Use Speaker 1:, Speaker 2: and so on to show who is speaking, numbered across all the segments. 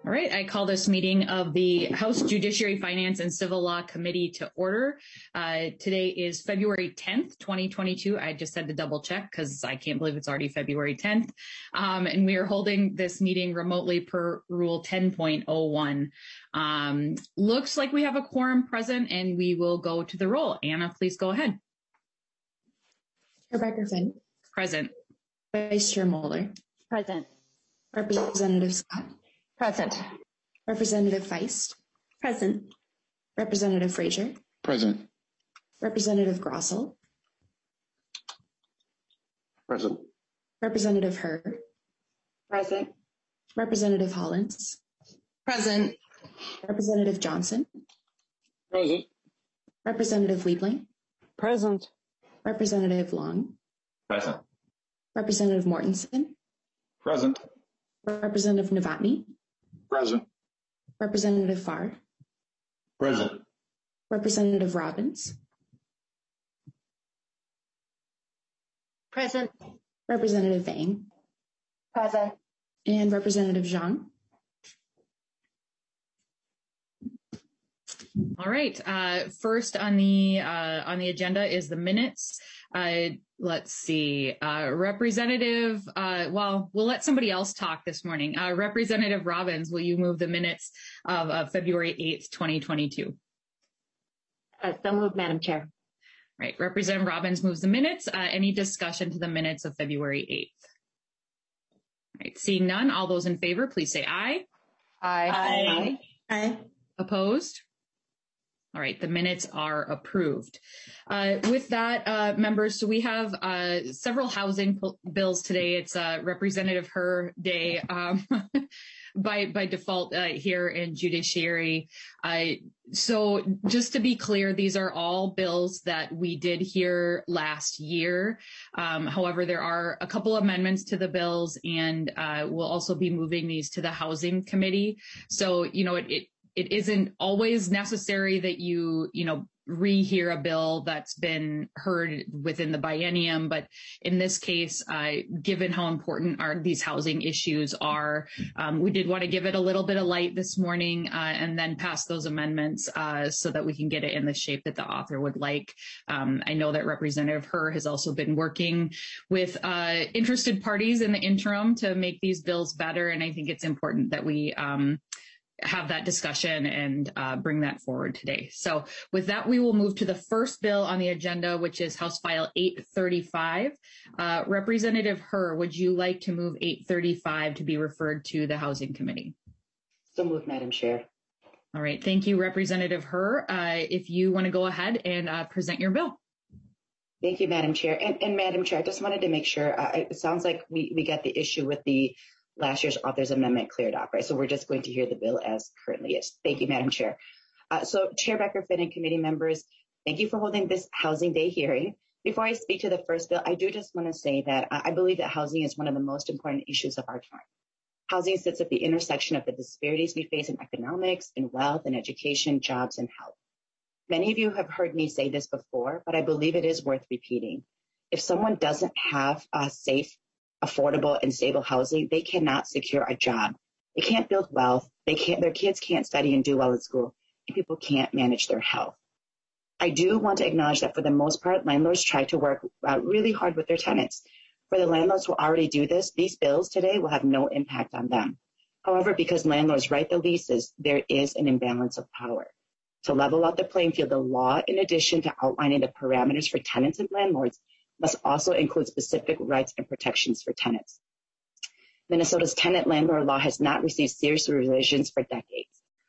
Speaker 1: All right, I call this meeting of the House Judiciary, Finance, and Civil Law Committee to order. Today is February 10th, 2022. I just had to double check because I can't believe it's already February 10th. And we are holding this meeting remotely per Rule 10.01. Looks like we have a quorum present and we will go to the roll. Anna, please go ahead.
Speaker 2: Chair Becker-Finn.
Speaker 1: Present.
Speaker 2: Vice Chair Moeller.
Speaker 3: Present.
Speaker 2: Representative Scott.
Speaker 3: Present.
Speaker 2: Representative Feist.
Speaker 3: Present.
Speaker 2: Representative Frazier.
Speaker 4: Present.
Speaker 2: Representative Grossell.
Speaker 4: Present.
Speaker 2: Representative Herr.
Speaker 3: Present.
Speaker 2: Representative Hollins.
Speaker 3: Present.
Speaker 2: Representative Johnson.
Speaker 4: Present.
Speaker 2: Representative Liebling.
Speaker 3: Present.
Speaker 2: Representative Long.
Speaker 4: Present.
Speaker 2: Representative Mortensen.
Speaker 4: Present.
Speaker 2: Representative Novotny.
Speaker 4: Present.
Speaker 2: Representative Farr.
Speaker 4: Present.
Speaker 2: Representative Robbins.
Speaker 3: Present.
Speaker 2: Representative Vang.
Speaker 3: Present.
Speaker 2: And Representative Zhang.
Speaker 1: All right. First on the agenda is the minutes. Let's see. Representative. Well, we'll let somebody else talk this morning. Representative Robbins, will you move the minutes of February 8th, 2022?
Speaker 3: So moved, Madam Chair.
Speaker 1: Right. Representative Robbins moves the minutes. Any discussion to the minutes of February 8th? All right. Seeing none, all those in favor, please say aye.
Speaker 3: Aye.
Speaker 2: Aye.
Speaker 1: Opposed? All right, the minutes are approved. With that, members, so we have several housing bills today. It's Representative Herr Day by default here in Judiciary. So just to be clear, these are all bills that we did hear last year. However, there are a couple amendments to the bills, and we'll also be moving these to the Housing Committee. So, it isn't always necessary that you rehear a bill that's been heard within the biennium. But in this case, given how important these housing issues are, we did want to give it a little bit of light this morning and then pass those amendments so that we can get it in the shape that the author would like. I know that Representative Herr has also been working with interested parties in the interim to make these bills better. And I think it's important that we have that discussion and bring that forward today. So with that, we will move to the first bill on the agenda, which is House File 835. Representative Herr, would you like to move 835 to be referred to the Housing Committee?
Speaker 3: So moved, Madam Chair.
Speaker 1: All right. Thank you, Representative Herr. If you want to go ahead and present your bill.
Speaker 5: Thank you, Madam Chair. And Madam Chair, I just wanted to make sure, it sounds like we got the issue with the last year's author's amendment cleared up, right? So we're just going to hear the bill as currently is. Thank you, Madam Chair. So Chair Becker-Finn and committee members, thank you for holding this Housing Day hearing. Before I speak to the first bill, I do just want to say that I believe that housing is one of the most important issues of our time. Housing sits at the intersection of the disparities we face in economics, in wealth, in education, jobs, and health. Many of you have heard me say this before, but I believe it is worth repeating. If someone doesn't have a safe, affordable and stable housing, they cannot secure a job. They can't build wealth. Their kids can't study and do well at school, and people can't manage their health. I do want to acknowledge that for the most part, landlords try to work really hard with their tenants. For the landlords who already do this, these bills today will have no impact on them. However, because landlords write the leases, there is an imbalance of power. To level out the playing field, the law, in addition to outlining the parameters for tenants and landlords, must also include specific rights and protections for tenants. Minnesota's tenant-landlord law has not received serious revisions for decades.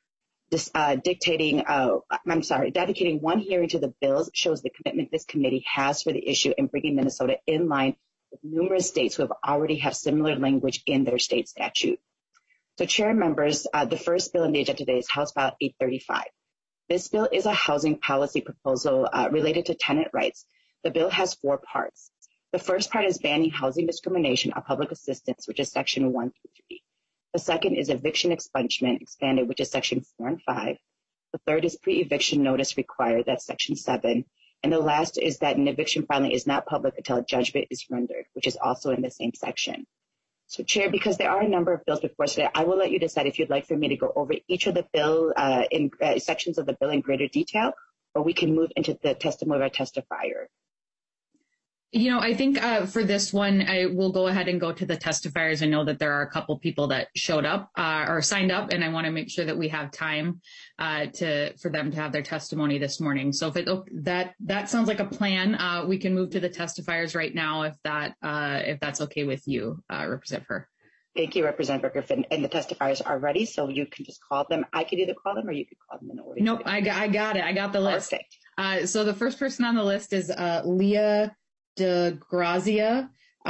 Speaker 5: Dedicating one hearing to the bills shows the commitment this committee has for the issue and bringing Minnesota in line with numerous states who have similar language in their state statute. So, Chair members, the first bill on the agenda today is House File 835. This bill is a housing policy proposal related to tenant rights. The bill has 4 parts. The first part is banning housing discrimination on public assistance, which is Section 1 through 3. The second is eviction expungement expanded, which is Section 4 and 5. The third is pre-eviction notice required, that's Section 7. And the last is that an eviction filing is not public until a judgment is rendered, which is also in the same section. So, Chair, because there are a number of bills before us today, I will let you decide if you'd like for me to go over each of the bill in sections of the bill in greater detail, or we can move into the testimony of our testifier.
Speaker 1: You know, I think for this one, I will go ahead and go to the testifiers. I know that there are a couple people that showed up or signed up, and I want to make sure that we have time for them to have their testimony this morning. So if that sounds like a plan, we can move to the testifiers right now if that's okay with you, Representative Herr.
Speaker 5: Thank you, Representative Griffin. And the testifiers are ready, so you can just call them. I could either call them or you could call them in order.
Speaker 1: Nope, I got it. I got the list.
Speaker 5: Perfect.
Speaker 1: So the first person on the list is Leah DeGrazia,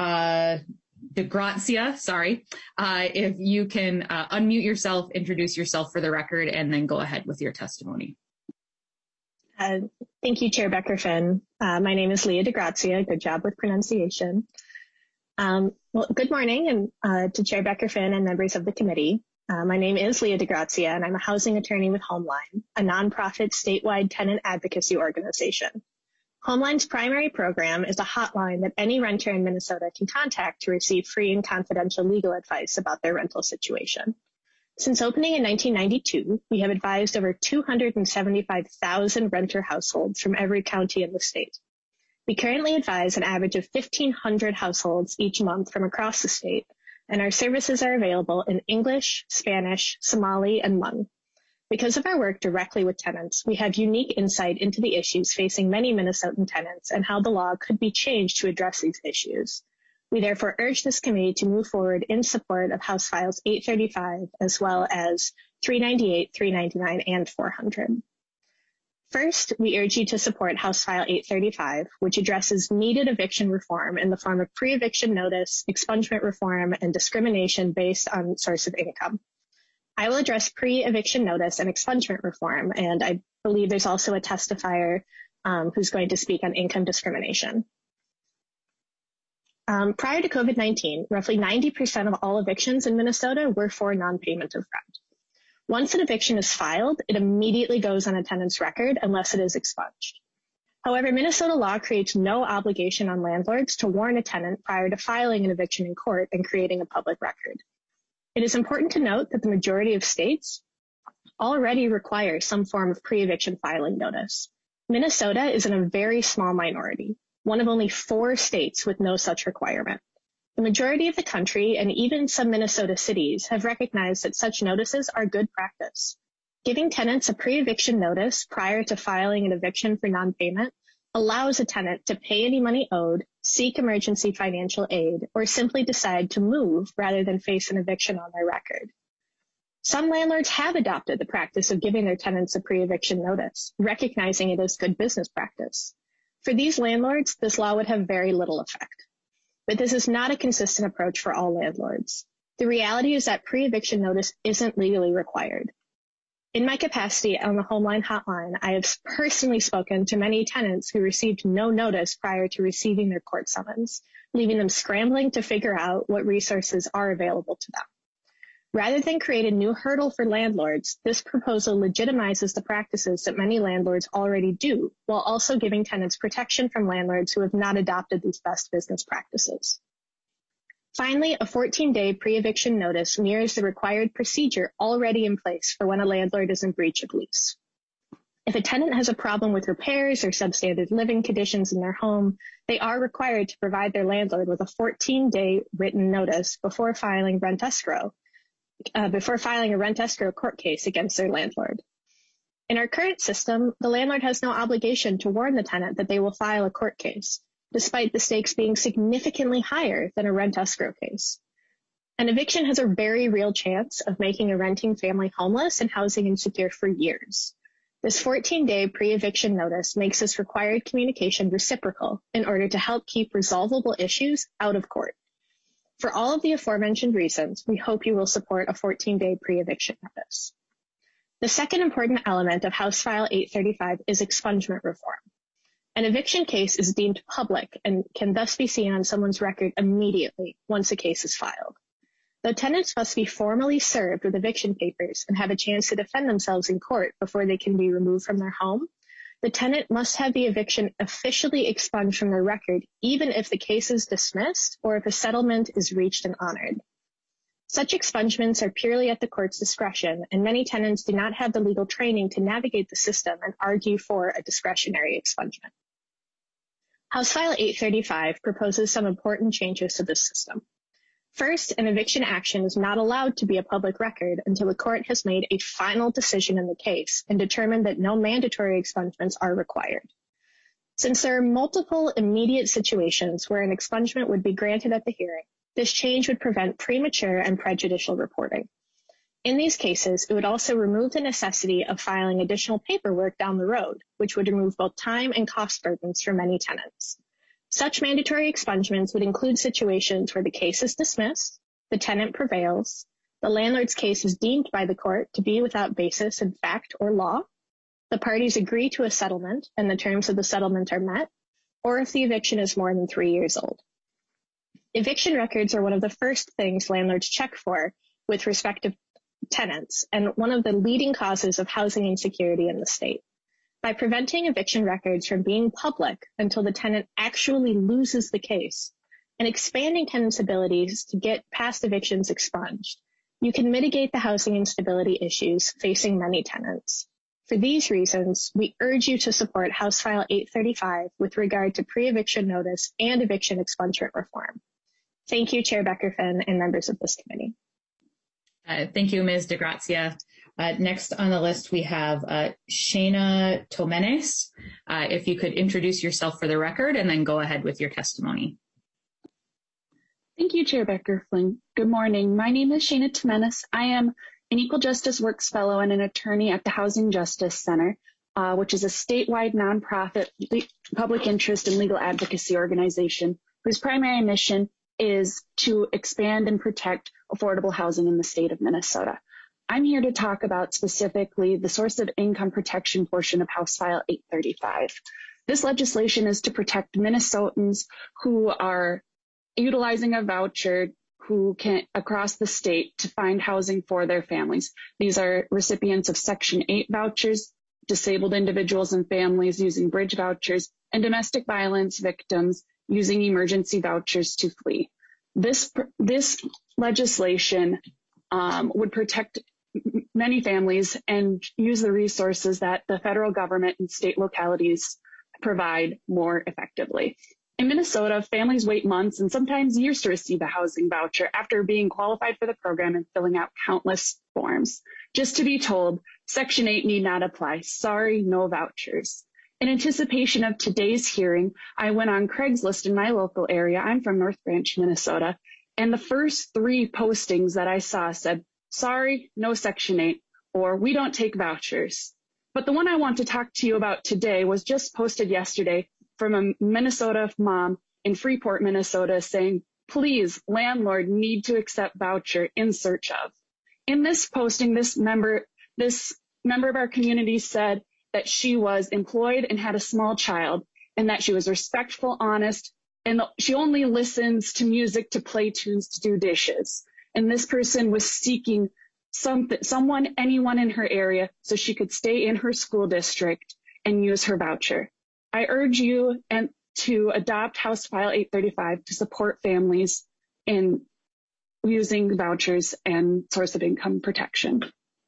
Speaker 1: sorry. If you can unmute yourself, introduce yourself for the record, and then go ahead with your testimony.
Speaker 6: Thank you, Chair Becker-Finn. My name is Leah DeGrazia. Good job with pronunciation. Well, good morning and to Chair Becker-Finn and members of the committee. My name is Leah DeGrazia, and I'm a housing attorney with Homeline, a nonprofit statewide tenant advocacy organization. Homeline's primary program is a hotline that any renter in Minnesota can contact to receive free and confidential legal advice about their rental situation. Since opening in 1992, we have advised over 275,000 renter households from every county in the state. We currently advise an average of 1,500 households each month from across the state, and our services are available in English, Spanish, Somali, and Hmong. Because of our work directly with tenants, we have unique insight into the issues facing many Minnesotan tenants and how the law could be changed to address these issues. We therefore urge this committee to move forward in support of House Files 835 as well as 398, 399, and 400. First, we urge you to support House File 835, which addresses needed eviction reform in the form of pre-eviction notice, expungement reform, and discrimination based on source of income. I will address pre-eviction notice and expungement reform, and I believe there's also a testifier who's going to speak on income discrimination. Prior to COVID-19, roughly 90% of all evictions in Minnesota were for non-payment of rent. Once an eviction is filed, it immediately goes on a tenant's record unless it is expunged. However, Minnesota law creates no obligation on landlords to warn a tenant prior to filing an eviction in court and creating a public record. It is important to note that the majority of states already require some form of pre-eviction filing notice. Minnesota is in a very small minority, one of only 4 states with no such requirement. The majority of the country and even some Minnesota cities have recognized that such notices are good practice. Giving tenants a pre-eviction notice prior to filing an eviction for non-payment allows a tenant to pay any money owed, seek emergency financial aid, or simply decide to move rather than face an eviction on their record. Some landlords have adopted the practice of giving their tenants a pre-eviction notice, recognizing it as good business practice. For these landlords, this law would have very little effect. But this is not a consistent approach for all landlords. The reality is that pre-eviction notice isn't legally required. In my capacity on the Homeline hotline, I have personally spoken to many tenants who received no notice prior to receiving their court summons, leaving them scrambling to figure out what resources are available to them. Rather than create a new hurdle for landlords, this proposal legitimizes the practices that many landlords already do, while also giving tenants protection from landlords who have not adopted these best business practices. Finally, a 14-day pre-eviction notice mirrors the required procedure already in place for when a landlord is in breach of lease. If a tenant has a problem with repairs or substandard living conditions in their home, they are required to provide their landlord with a 14-day written notice before filing a rent escrow court case against their landlord. In our current system, the landlord has no obligation to warn the tenant that they will file a court case, despite the stakes being significantly higher than a rent escrow case. An eviction has a very real chance of making a renting family homeless and housing insecure for years. This 14-day pre-eviction notice makes this required communication reciprocal in order to help keep resolvable issues out of court. For all of the aforementioned reasons, we hope you will support a 14-day pre-eviction notice. The second important element of House File 835 is expungement reform. An eviction case is deemed public and can thus be seen on someone's record immediately once a case is filed. Though tenants must be formally served with eviction papers and have a chance to defend themselves in court before they can be removed from their home, the tenant must have the eviction officially expunged from their record, even if the case is dismissed or if a settlement is reached and honored. Such expungements are purely at the court's discretion, and many tenants do not have the legal training to navigate the system and argue for a discretionary expungement. House File 835 proposes some important changes to this system. First, an eviction action is not allowed to be a public record until the court has made a final decision in the case and determined that no mandatory expungements are required. Since there are multiple immediate situations where an expungement would be granted at the hearing, this change would prevent premature and prejudicial reporting. In these cases, it would also remove the necessity of filing additional paperwork down the road, which would remove both time and cost burdens for many tenants. Such mandatory expungements would include situations where the case is dismissed, the tenant prevails, the landlord's case is deemed by the court to be without basis in fact or law, the parties agree to a settlement and the terms of the settlement are met, or if the eviction is more than 3 years old. Eviction records are one of the first things landlords check for with respect to tenants and one of the leading causes of housing insecurity in the state. By preventing eviction records from being public until the tenant actually loses the case and expanding tenants' abilities to get past evictions expunged, you can mitigate the housing instability issues facing many tenants. For these reasons, we urge you to support House File 835 with regard to pre-eviction notice and eviction expungement reform. Thank you, Chair Becker-Finn and members of this committee.
Speaker 1: Thank you, Ms. DeGrazia. Next on the list, we have Shana Tomenes. If you could introduce yourself for the record and then go ahead with your testimony.
Speaker 7: Thank you, Chair Becker-Flynn. Good morning. My name is Shana Tomenes. I am an Equal Justice Works Fellow and an attorney at the Housing Justice Center, which is a statewide nonprofit public interest and legal advocacy organization whose primary mission is to expand and protect affordable housing in the state of Minnesota. I'm here to talk about specifically the source of income protection portion of House File 835. This legislation is to protect Minnesotans who are utilizing a voucher who can across the state to find housing for their families. These are recipients of Section 8 vouchers, disabled individuals and families using bridge vouchers, and domestic violence victims using emergency vouchers to flee. This legislation would protect many families and use the resources that the federal government and state localities provide more effectively. In Minnesota, families wait months and sometimes years to receive a housing voucher after being qualified for the program and filling out countless forms, just to be told, Section 8 need not apply. Sorry, no vouchers. In anticipation of today's hearing, I went on Craigslist in my local area. I'm from North Branch, Minnesota, and the first 3 postings that I saw said, sorry, no Section 8, or we don't take vouchers. But the one I want to talk to you about today was just posted yesterday from a Minnesota mom in Freeport, Minnesota, saying, please, landlord need to accept voucher in search of. In this posting, this member of our community said that she was employed and had a small child, and that she was respectful, honest, and she only listens to music to play tunes to do dishes. And this person was seeking anyone in her area so she could stay in her school district and use her voucher. I urge you to adopt House File 835 to support families in using vouchers and source of income protection.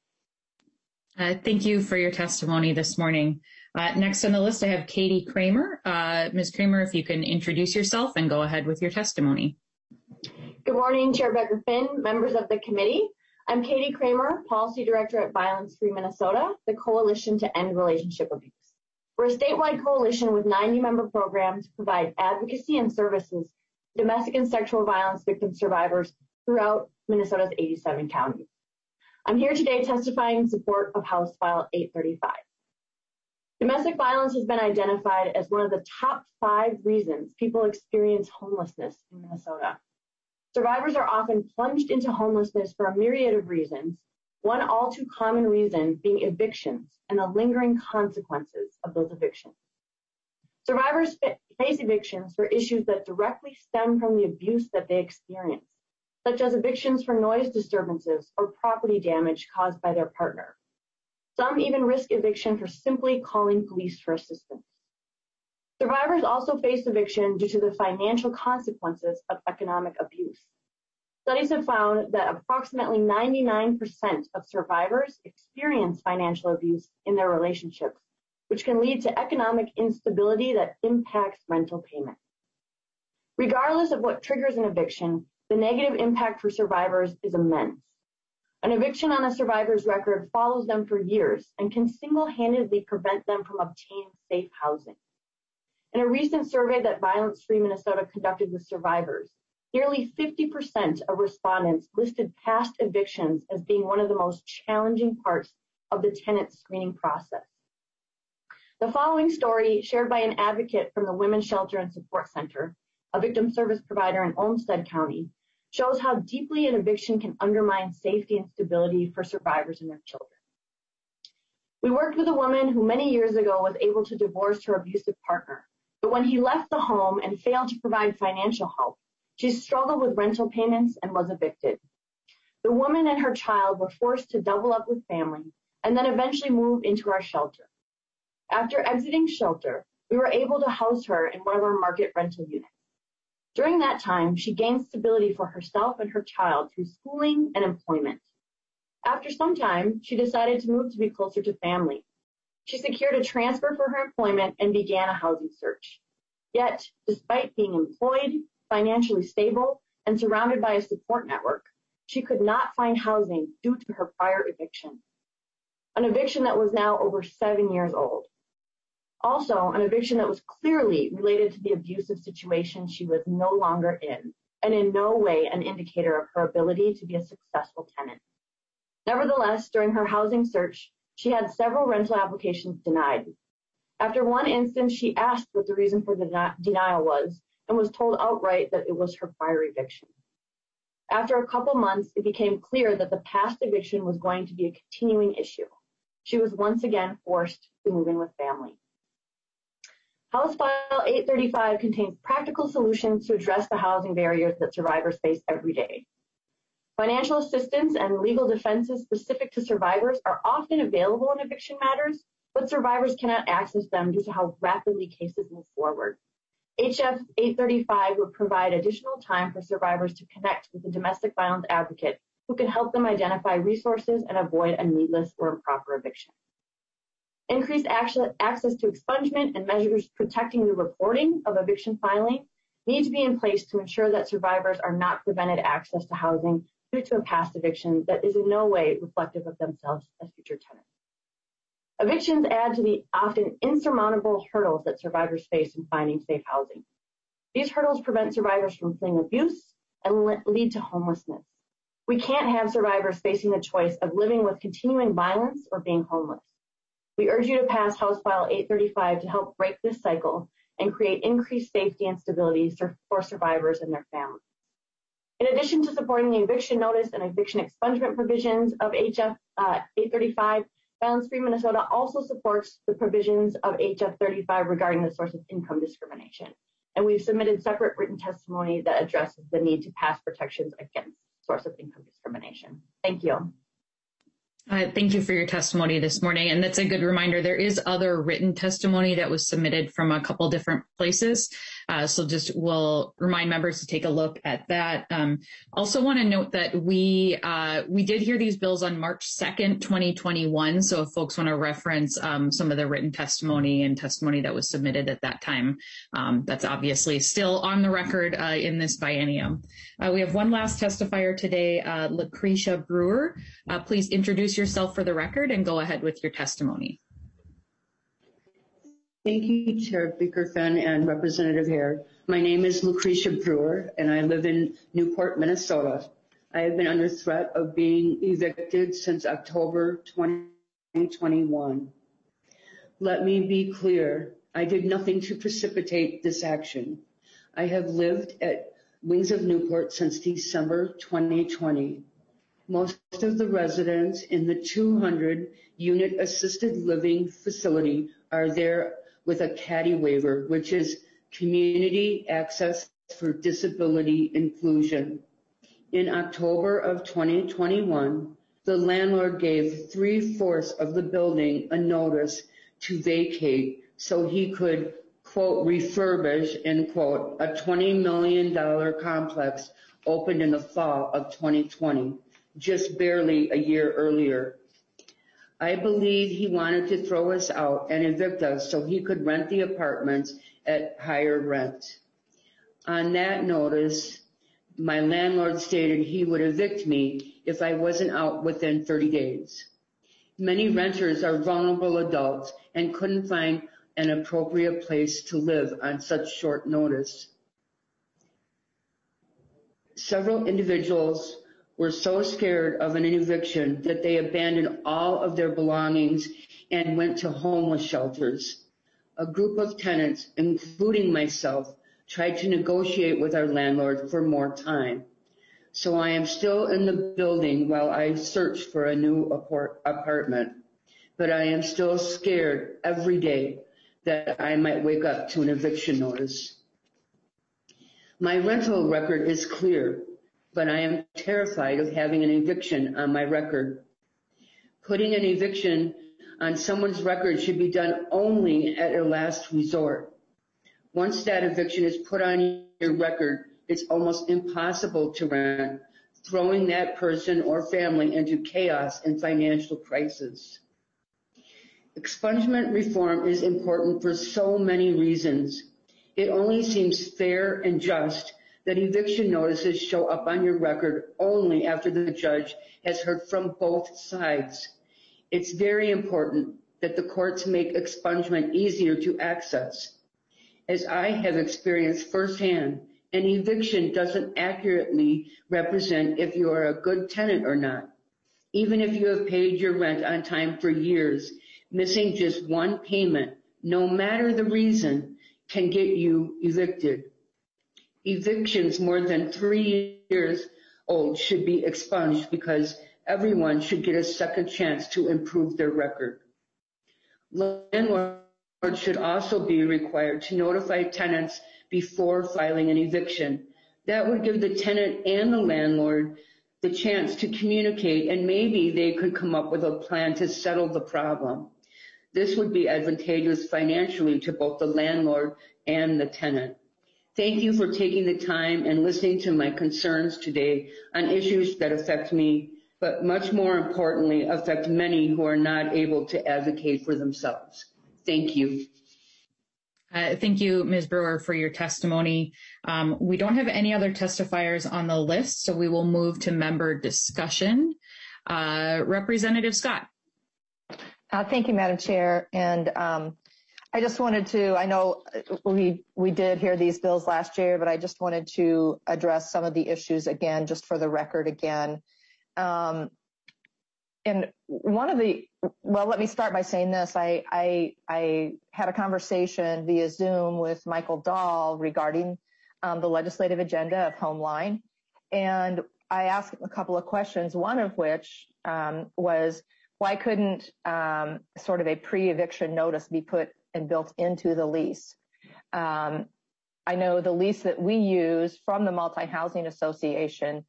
Speaker 1: Thank you for your testimony this morning. Next on the list, I have Katie Kramer. Ms. Kramer, if you can introduce yourself and go ahead with your testimony.
Speaker 8: Good morning, Chair Becker-Finn, members of the committee. I'm Katie Kramer, Policy Director at Violence Free Minnesota, the Coalition to End Relationship Abuse. We're a statewide coalition with 90 member programs to provide advocacy and services to domestic and sexual violence victim survivors throughout Minnesota's 87 counties. I'm here today testifying in support of House File 835. Domestic violence has been identified as one of the top 5 reasons people experience homelessness in Minnesota. Survivors are often plunged into homelessness for a myriad of reasons, one all too common reason being evictions and the lingering consequences of those evictions. Survivors face evictions for issues that directly stem from the abuse that they experience, such as evictions for noise disturbances or property damage caused by their partner. Some even risk eviction for simply calling police for assistance. Survivors also face eviction due to the financial consequences of economic abuse. Studies have found that approximately 99% of survivors experience financial abuse in their relationships, which can lead to economic instability that impacts rental payment. Regardless of what triggers an eviction, the negative impact for survivors is immense. An eviction on a survivor's record follows them for years and can single-handedly prevent them from obtaining safe housing. In a recent survey that Violence Free Minnesota conducted with survivors, nearly 50% of respondents listed past evictions as being one of the most challenging parts of the tenant screening process. The following story, shared by an advocate from the Women's Shelter and Support Center, a victim service provider in Olmsted County, shows how deeply an eviction can undermine safety and stability for survivors and their children. We worked with a woman who many years ago was able to divorce her abusive partner, but when he left the home and failed to provide financial help, she struggled with rental payments and was evicted. The woman and her child were forced to double up with family and then eventually move into our shelter. After exiting shelter, we were able to house her in one of our market rental units. During that time, she gained stability for herself and her child through schooling and employment. After some time, she decided to move to be closer to family. She secured a transfer for her employment and began a housing search. Yet, despite being employed, financially stable, and surrounded by a support network, she could not find housing due to her prior eviction. An eviction that was now over 7 years old. Also, an eviction that was clearly related to the abusive situation she was no longer in, and in no way an indicator of her ability to be a successful tenant. Nevertheless, during her housing search, she had several rental applications denied. After one instance, she asked what the reason for the denial was and was told outright that it was her prior eviction. After a couple months, it became clear that the past eviction was going to be a continuing issue. She was once again forced to move in with family. House File 835 contains practical solutions to address the housing barriers that survivors face every day. Financial assistance and legal defenses specific to survivors are often available in eviction matters, but survivors cannot access them due to how rapidly cases move forward. HF 835 would provide additional time for survivors to connect with a domestic violence advocate who can help them identify resources and avoid a needless or improper eviction. Increased access to expungement and measures protecting the reporting of eviction filing need to be in place to ensure that survivors are not prevented access to housing due to a past eviction that is in no way reflective of themselves as future tenants. Evictions add to the often insurmountable hurdles that survivors face in finding safe housing. These hurdles prevent survivors from fleeing abuse and lead to homelessness. We can't have survivors facing the choice of living with continuing violence or being homeless. We urge you to pass House File 835 to help break this cycle and create increased safety and stability for survivors and their families. In addition to supporting the eviction notice and eviction expungement provisions of HF 835, Violence Free Minnesota also supports the provisions of HF 35 regarding the source of income discrimination. And we've submitted separate written testimony that addresses the need to pass protections against source of income discrimination. Thank you.
Speaker 1: Thank you for your testimony this morning. And that's a good reminder. There is other written testimony that was submitted from a couple different places. So just we'll remind members to take a look at that. Also want to note that we did hear these bills on March 2nd, 2021. So if folks want to reference some of the written testimony and testimony that was submitted at that time, that's obviously still on the record in this biennium. We have one last testifier today, Lucretia Brewer. Please introduce yourself for the record and go ahead with your testimony.
Speaker 9: Thank you, Chair Baker-Finn and Representative Hare. My name is Lucretia Brewer, and I live in Newport, Minnesota. I have been under threat of being evicted since October 2021. Let me be clear, I did nothing to precipitate this action. I have lived at Wings of Newport since December 2020. Most of the residents in the 200-unit assisted living facility are there with a CADI waiver, which is Community Access for Disability Inclusion. In October of 2021, the landlord gave 3/4 of the building a notice to vacate so he could, quote, refurbish, end quote, a $20 million complex opened in the fall of 2020, just barely a year earlier. I believe he wanted to throw us out and evict us so he could rent the apartments at higher rent. On that notice, my landlord stated he would evict me if I wasn't out within 30 days. Many renters are vulnerable adults and couldn't find an appropriate place to live on such short notice. Several individuals were so scared of an eviction that they abandoned all of their belongings and went to homeless shelters. A group of tenants, including myself, tried to negotiate with our landlord for more time. So I am still in the building while I search for a new apartment. But I am still scared every day that I might wake up to an eviction notice. My rental record is clear, but I am terrified of having an eviction on my record. Putting an eviction on someone's record should be done only at a last resort. Once that eviction is put on your record, it's almost impossible to rent, throwing that person or family into chaos and financial crisis. Expungement reform is important for so many reasons. It only seems fair and just that eviction notices show up on your record only after the judge has heard from both sides. It's very important that the courts make expungement easier to access. As I have experienced firsthand, an eviction doesn't accurately represent if you are a good tenant or not. Even if you have paid your rent on time for years, missing just one payment, no matter the reason, can get you evicted. Evictions more than 3 years old should be expunged because everyone should get a second chance to improve their record. Landlords should also be required to notify tenants before filing an eviction. That would give the tenant and the landlord the chance to communicate, and maybe they could come up with a plan to settle the problem. This would be advantageous financially to both the landlord and the tenant. Thank you for taking the time and listening to my concerns today on issues that affect me, but much more importantly, affect many who are not able to advocate for themselves. Thank you.
Speaker 1: Thank you, Ms. Brewer, for your testimony. We don't have any other testifiers on the list, so we will move to member discussion. Representative Scott.
Speaker 10: Thank you, Madam Chair. And I just wanted to, I know we did hear these bills last year, but I just wanted to address some of the issues again, just for the record again. And one of the, well, let me start by saying this. I had a conversation via Zoom with Michael Dahl regarding the legislative agenda of Homeline. And I asked him a couple of questions, one of which was, why couldn't sort of a pre-eviction notice be put and built into the lease? I know the lease that we use from the Multi-Housing Association,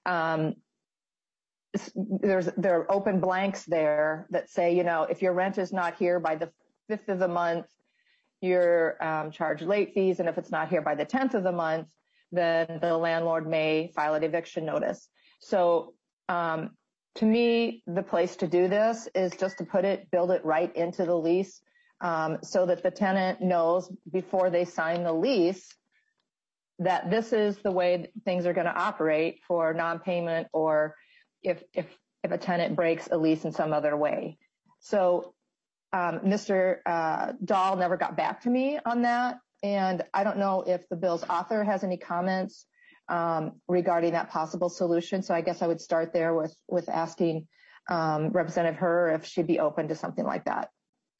Speaker 10: there are open blanks there that say, you know, if your rent is not here by the 5th of the month, you're charged late fees. And if it's not here by the 10th of the month, then the landlord may file an eviction notice. So to me, the place to do this is just to build it right into the lease so that the tenant knows before they sign the lease that this is the way things are going to operate for non-payment or if a tenant breaks a lease in some other way. So Mr. Dahl never got back to me on that. And I don't know if the bill's author has any comments regarding that possible solution. So I guess I would start there with asking Representative Herr if she'd be open to something like that.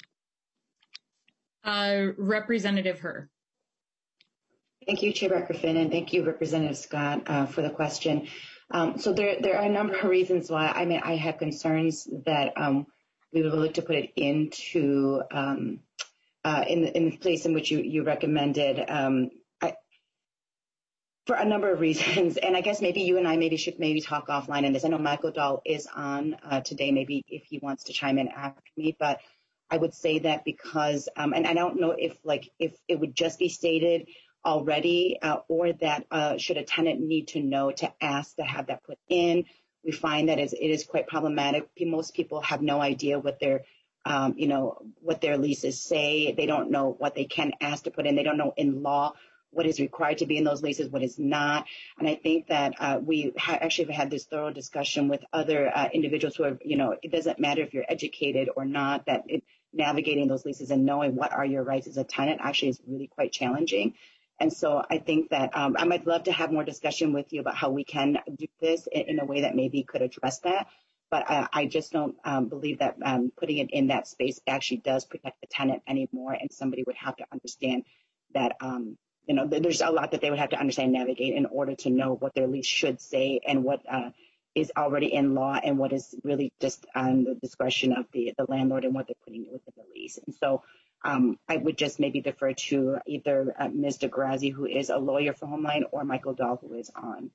Speaker 1: Representative Herr.
Speaker 5: Thank you, Chair Becker-Finn, and thank you, Representative Scott, for the question. So there are a number of reasons why I have concerns that we would look to put it into in the place in which you recommended. For a number of reasons, and I guess maybe you and I should talk offline on this. I know Michael Dahl is on today, maybe if he wants to chime in after me, but I would say that because, and I don't know if it would just be stated already or that should a tenant need to know to ask to have that put in. We find that it is quite problematic. Most people have no idea what their what their leases say. They don't know what they can ask to put in. They don't know in law what is required to be in those leases, what is not. And I think that we actually have had this thorough discussion with other individuals who are, it doesn't matter if you're educated or not, that navigating those leases and knowing what are your rights as a tenant actually is really quite challenging. And so I think that I might love to have more discussion with you about how we can do this in a way that maybe could address that. But I just don't believe that putting it in that space actually does protect the tenant anymore. And somebody would have to understand that, there's a lot that they would have to understand, navigate in order to know what their lease should say and what is already in law and what is really just on the discretion of the landlord and what they're putting within the lease. And so I would just maybe defer to either Ms. DeGrazzi, who is a lawyer for Homeline, or Michael Dahl, who is on.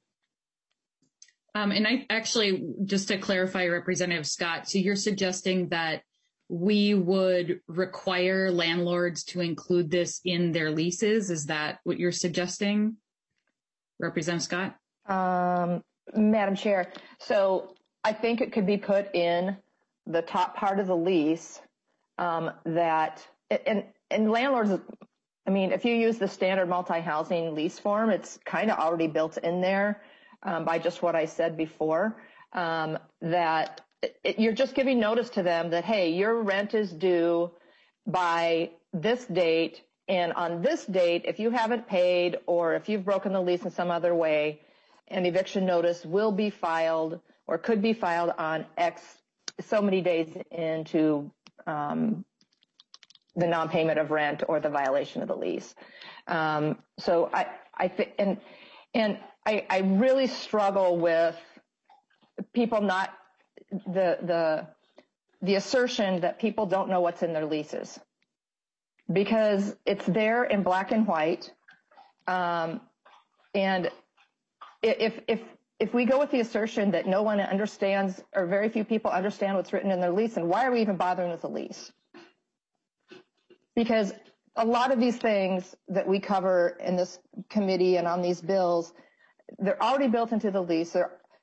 Speaker 1: And I actually, just to clarify, Representative Scott, so you're suggesting that we would require landlords to include this in their leases? Is that what you're suggesting, Representative Scott?
Speaker 10: Madam Chair, so I think it could be put in the top part of the lease that, and landlords, I mean, if you use the standard multi-housing lease form, it's kind of already built in there by just what I said before, that you're just giving notice to them that, hey, your rent is due by this date, and on this date, if you haven't paid or if you've broken the lease in some other way, an eviction notice will be filed or could be filed on X so many days into the non-payment of rent or the violation of the lease. So I think, and I really struggle with people not the assertion that people don't know what's in their leases, because it's there in black and white. And if we go with the assertion that no one understands or very few people understand what's written in their lease, then why are we even bothering with the lease? Because a lot of these things that we cover in this committee and on these bills, they're already built into the lease.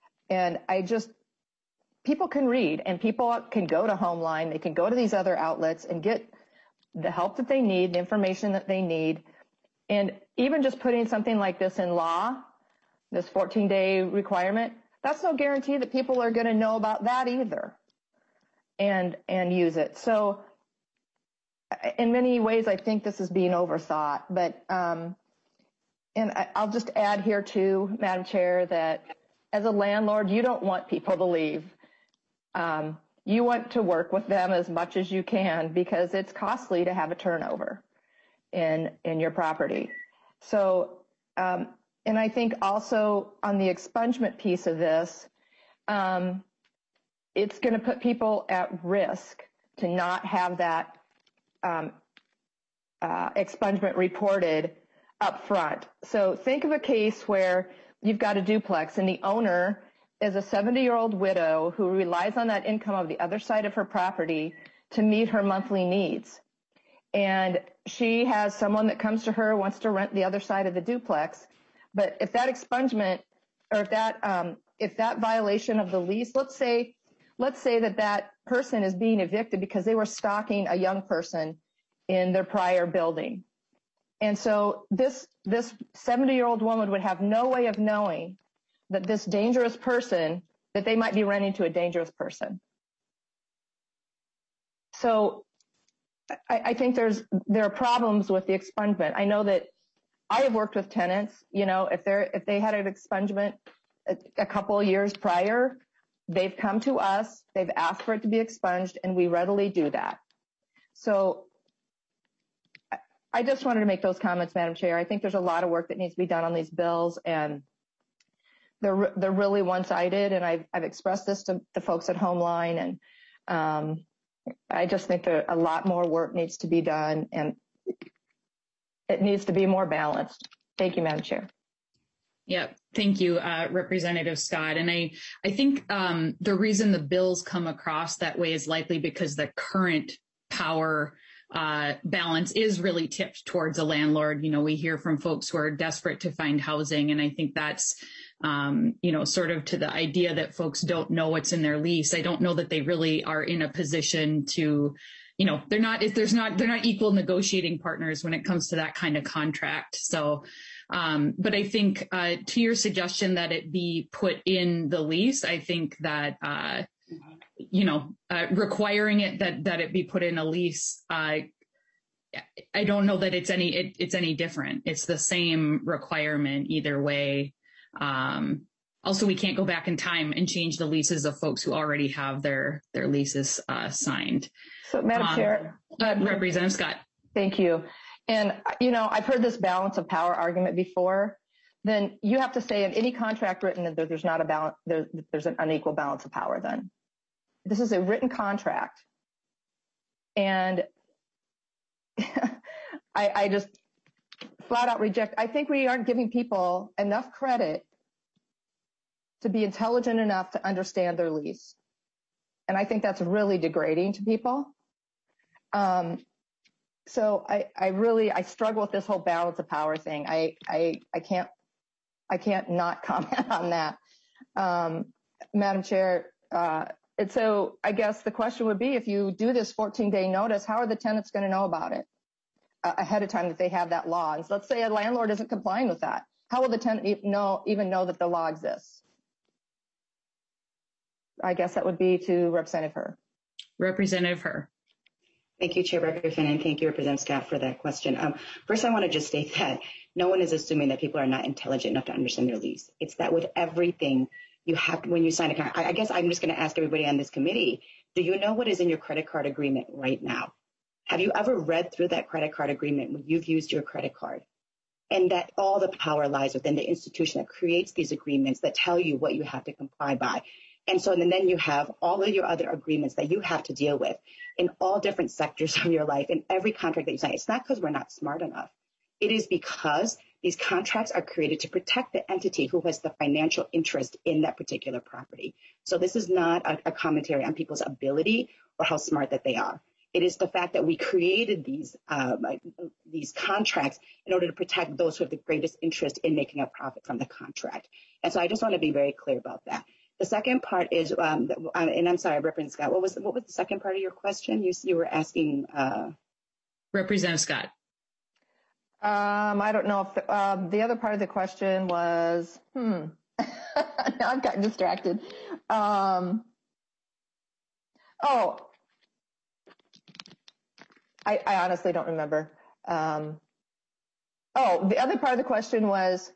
Speaker 10: People can read, and people can go to Homeline. They can go to these other outlets and get the help that they need, the information that they need. And even just putting something like this in law, this 14-day requirement, that's no guarantee that people are going to know about that either and use it. So in many ways, I think this is being overthought. But and I'll just add here too, Madam Chair, that as a landlord, you don't want people to leave. You want to work with them as much as you can, because it's costly to have a turnover in your property. So, and I think also on the expungement piece of this, it's going to put people at risk to not have that expungement reported up front. So think of a case where you've got a duplex and the owner is a 70-year-old widow who relies on that income of the other side of her property to meet her monthly needs. And she has someone that comes to her, wants to rent the other side of the duplex. But if that expungement, or if that violation of the lease, let's say that person is being evicted because they were stalking a young person in their prior building. And so this 70-year-old woman would have no way of knowing that this dangerous person, that they might be renting to a dangerous person. So I think there are problems with the expungement. I know that I have worked with tenants, if they had an expungement a couple of years prior, they've come to us, they've asked for it to be expunged, and we readily do that. So I just wanted to make those comments, Madam Chair. I think there's a lot of work that needs to be done on these bills, and they're really one-sided, and I've expressed this to the folks at Homeline, and I just think that a lot more work needs to be done, and it needs to be more balanced. Thank you, Madam Chair.
Speaker 1: Yeah, thank you, Representative Scott. And I think the reason the bills come across that way is likely because the current power balance is really tipped towards a landlord. You know, we hear from folks who are desperate to find housing, and I think that's sort of to the idea that folks don't know what's in their lease. I don't know that they really are in a position to, they're not equal negotiating partners when it comes to that kind of contract. So, but I think to your suggestion that it be put in the lease, I think that, requiring it that it be put in a lease, I don't know that it's any different. It's the same requirement either way. Also, we can't go back in time and change the leases of folks who already have their leases signed.
Speaker 10: So, Madam Chair.
Speaker 1: Representative Scott.
Speaker 10: Thank you. And, I've heard this balance of power argument before. Then you have to say in any contract written that there's not a balance, there's an unequal balance of power then. This is a written contract. And I just flat out reject. I think we aren't giving people enough credit to be intelligent enough to understand their lease. And I think that's really degrading to people. So I struggle with this whole balance of power thing. I can't not comment on that. Madam Chair, and so I guess the question would be, if you do this 14-day notice, how are the tenants going to know about it ahead of time that they have that law? And so let's say a landlord isn't complying with that. How will the tenant even know that the law exists? I guess that would be to Representative Herr.
Speaker 1: Representative Herr.
Speaker 5: Thank you, Chair Becker-Finn, and thank you, Representative Scott, for that question. First, I want to just state that no one is assuming that people are not intelligent enough to understand their lease. It's that with everything you have, when you sign a contract, I guess I'm just going to ask everybody on this committee, do you know what is in your credit card agreement right now? Have you ever read through that credit card agreement when you've used your credit card? And that all the power lies within the institution that creates these agreements that tell you what you have to comply by. And so and then you have all of your other agreements that you have to deal with in all different sectors of your life, in every contract that you sign. It's not because we're not smart enough. It is because these contracts are created to protect the entity who has the financial interest in that particular property. So this is not a commentary on people's ability or how smart that they are. It is the fact that we created these contracts in order to protect those who have the greatest interest in making a profit from the contract. And so I just want to be very clear about that. The second part is, and I'm sorry, Representative Scott, what was the second part of your question? You were asking.
Speaker 1: Representative Scott.
Speaker 10: I don't know if the other part of the question was, now I've gotten distracted. I honestly don't remember. The other part of the question was,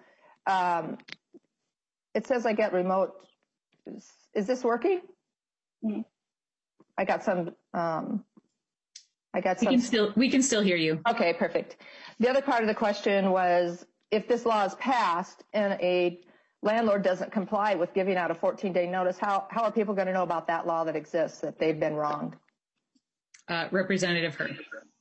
Speaker 10: it says I get remote. Is this working? Mm-hmm.
Speaker 1: We can still hear you.
Speaker 10: Okay, perfect. The other part of the question was, if this law is passed and a landlord doesn't comply with giving out a 14-day notice, how are people going to know about that law that exists, that they've been wronged?
Speaker 1: Representative Herr.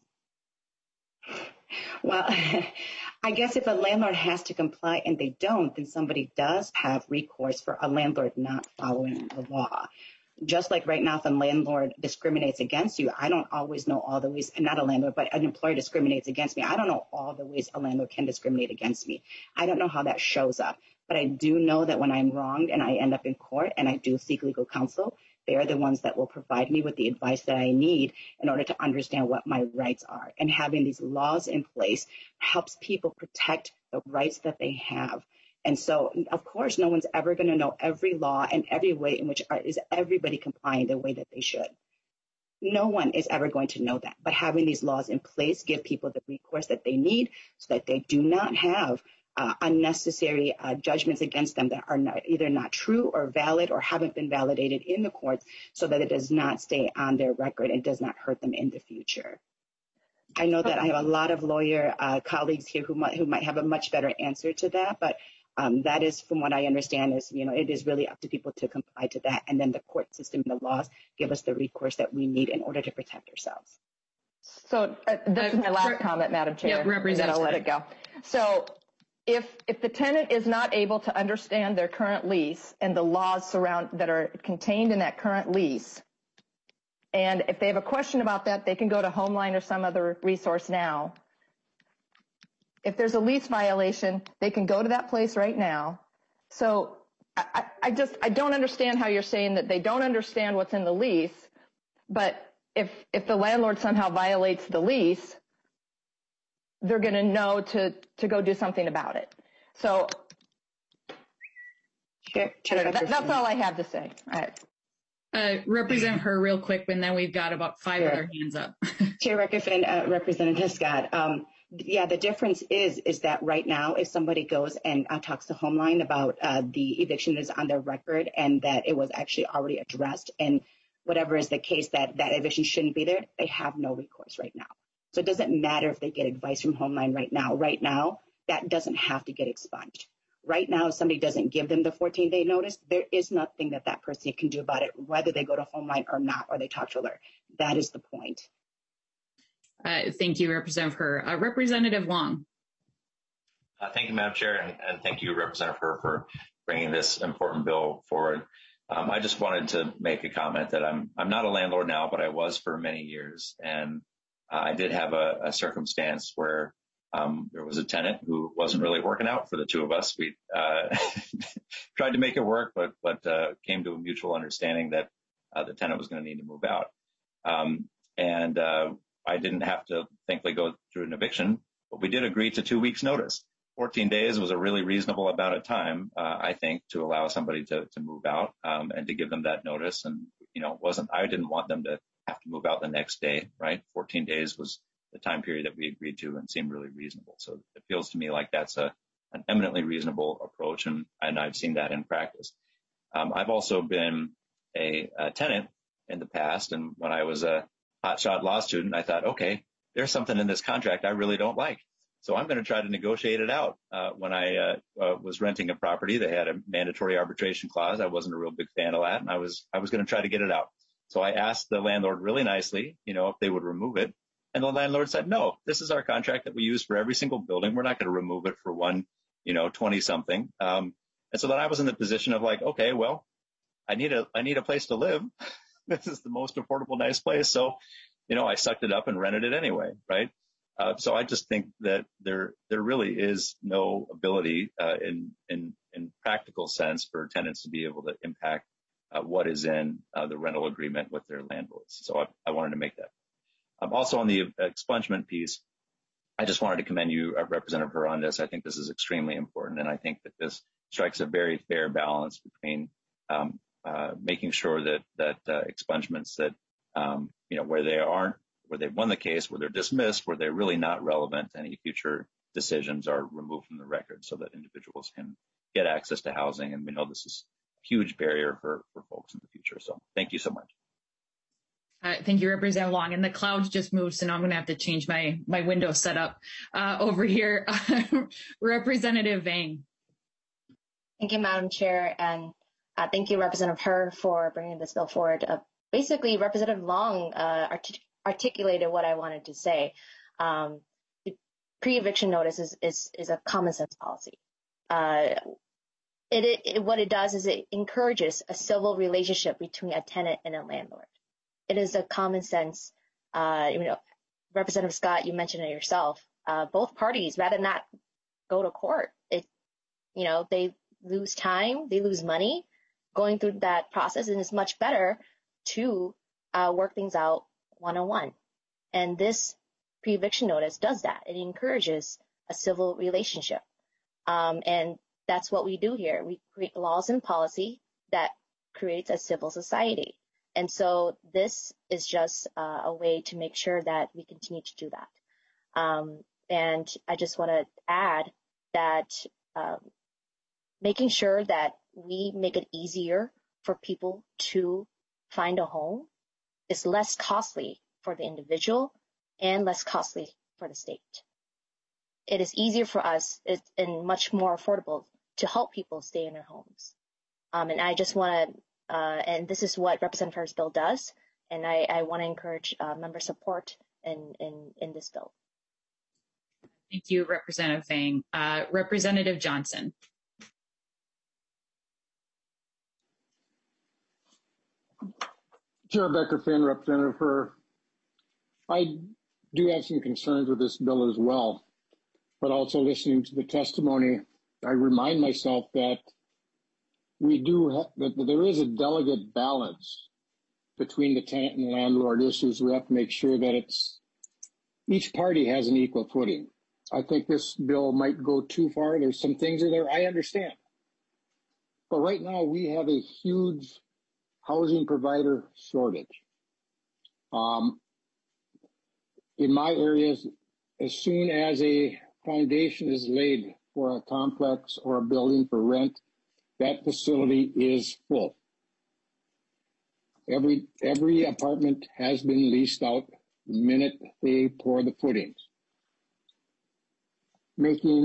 Speaker 5: Well, I guess if a landlord has to comply and they don't, then somebody does have recourse for a landlord not following the law. Just like right now, if a landlord discriminates against you, I don't always know all the ways, not a landlord, but an employer discriminates against me. I don't know all the ways a landlord can discriminate against me. I don't know how that shows up. But I do know that when I'm wronged and I end up in court and I do seek legal counsel, they are the ones that will provide me with the advice that I need in order to understand what my rights are. And having these laws in place helps people protect the rights that they have. And so, of course, no one's ever going to know every law and every way in which is everybody complying the way that they should. No one is ever going to know that. But having these laws in place give people the recourse that they need so that they do not have unnecessary judgments against them that are either not true or valid or haven't been validated in the courts, so that it does not stay on their record and does not hurt them in the future. I know that I have a lot of lawyer colleagues here who might have a much better answer to that, but that is, from what I understand, is, it is really up to people to comply to that. And then the court system and the laws give us the recourse that we need in order to protect ourselves.
Speaker 10: So this is my last comment, Madam Chair.
Speaker 1: Yeah,
Speaker 10: and then I'll let it go. So if the tenant is not able to understand their current lease and the laws that are contained in that current lease, and if they have a question about that, they can go to Homeline or some other resource now. If there's a lease violation, they can go to that place right now. So I don't understand how you're saying that they don't understand what's in the lease, but if the landlord somehow violates the lease, they're going to know to go do something about it. So that's all I have to say. All right.
Speaker 1: Represent her real quick, and then we've got about 5 other hands up.
Speaker 5: Chair Reckerfin, Representative Scott. Yeah, the difference is that right now, if somebody goes and talks to Homeline about the eviction is on their record and that it was actually already addressed, and whatever is the case that eviction shouldn't be there, they have no recourse right now. So it doesn't matter if they get advice from Homeline right now. Right now, that doesn't have to get expunged. Right now, if somebody doesn't give them the 14-day notice, there is nothing that person can do about it, whether they go to Homeline or not, or they talk to her. That is the point.
Speaker 1: Thank you, Representative Her. Representative Long.
Speaker 11: Thank you, Madam Chair, and thank you, Representative Her, for bringing this important bill forward. I just wanted to make a comment that I'm not a landlord now, but I was for many years, and I did have a circumstance where there was a tenant who wasn't really working out for the two of us. We tried to make it work, but came to a mutual understanding that the tenant was going to need to move out. And I didn't have to, thankfully, go through an eviction, but we did agree to 2 weeks' notice. 14 days was a really reasonable amount of time, I think, to allow somebody to move out and to give them that notice. And, I didn't want them to have to move out the next day, right? 14 days was the time period that we agreed to and seemed really reasonable. So it feels to me like that's an eminently reasonable approach, and I've seen that in practice. I've also been a tenant in the past, and when I was a hotshot law student, I thought, okay, there's something in this contract I really don't like. So I'm going to try to negotiate it out. When I was renting a property, they had a mandatory arbitration clause. I wasn't a real big fan of that, and I was going to try to get it out. So I asked the landlord really nicely, if they would remove it. And the landlord said, no, this is our contract that we use for every single building. We're not going to remove it for one, 20-something. And so then I was in the position of like, okay, well, I need a place to live. This is the most affordable, nice place. So, I sucked it up and rented it anyway, right? So I just think that there really is no ability in practical sense for tenants to be able to impact what is in the rental agreement with their landlords. So I wanted to make that. Also on the expungement piece, I just wanted to commend you, Representative Her, on this. I think this is extremely important, and I think that this strikes a very fair balance between making sure that expungements that where they've won the case, where they're dismissed, where they're really not relevant to any future decisions are removed from the record so that individuals can get access to housing. And we know this is a huge barrier for folks in the future. So thank you so much.
Speaker 1: Thank you, Representative Long. And the clouds just moved, so now I'm going to have to change my window setup over here. Representative Vang.
Speaker 8: Thank you, Madam Chair, and thank you, Representative Her, for bringing this bill forward. Basically, Representative Long articulated what I wanted to say. The pre-eviction notice is a common sense policy. What it does is it encourages a civil relationship between a tenant and a landlord. It is a common sense, Representative Scott, you mentioned it yourself. Both parties rather not go to court. They lose time, they lose money going through that process, and it's much better to work things out one-on-one. And this pre-eviction notice does that. It encourages a civil relationship. And that's what we do here. We create laws and policy that creates a civil society. And so this is just a way to make sure that we continue to do that. And I just want to add that making sure that we make it easier for people to find a home is less costly for the individual and less costly for the state. It is easier for us and much more affordable to help people stay in their homes. And I just want to and this is what Representative Her's bill does, and I want to encourage member support in this bill.
Speaker 1: Thank you, Representative Vang. Representative Johnson.
Speaker 12: Chair Becker-Finn, Representative Herr, I do have some concerns with this bill as well, but also listening to the testimony, I remind myself that that there is a delicate balance between the tenant and landlord issues. We have to make sure that each party has an equal footing. I think this bill might go too far. There's some things in there I understand. But right now we have a huge housing provider shortage. In my areas, as soon as a foundation is laid for a complex or a building for rent, that facility is full. Every apartment has been leased out the minute they pour the footings. Making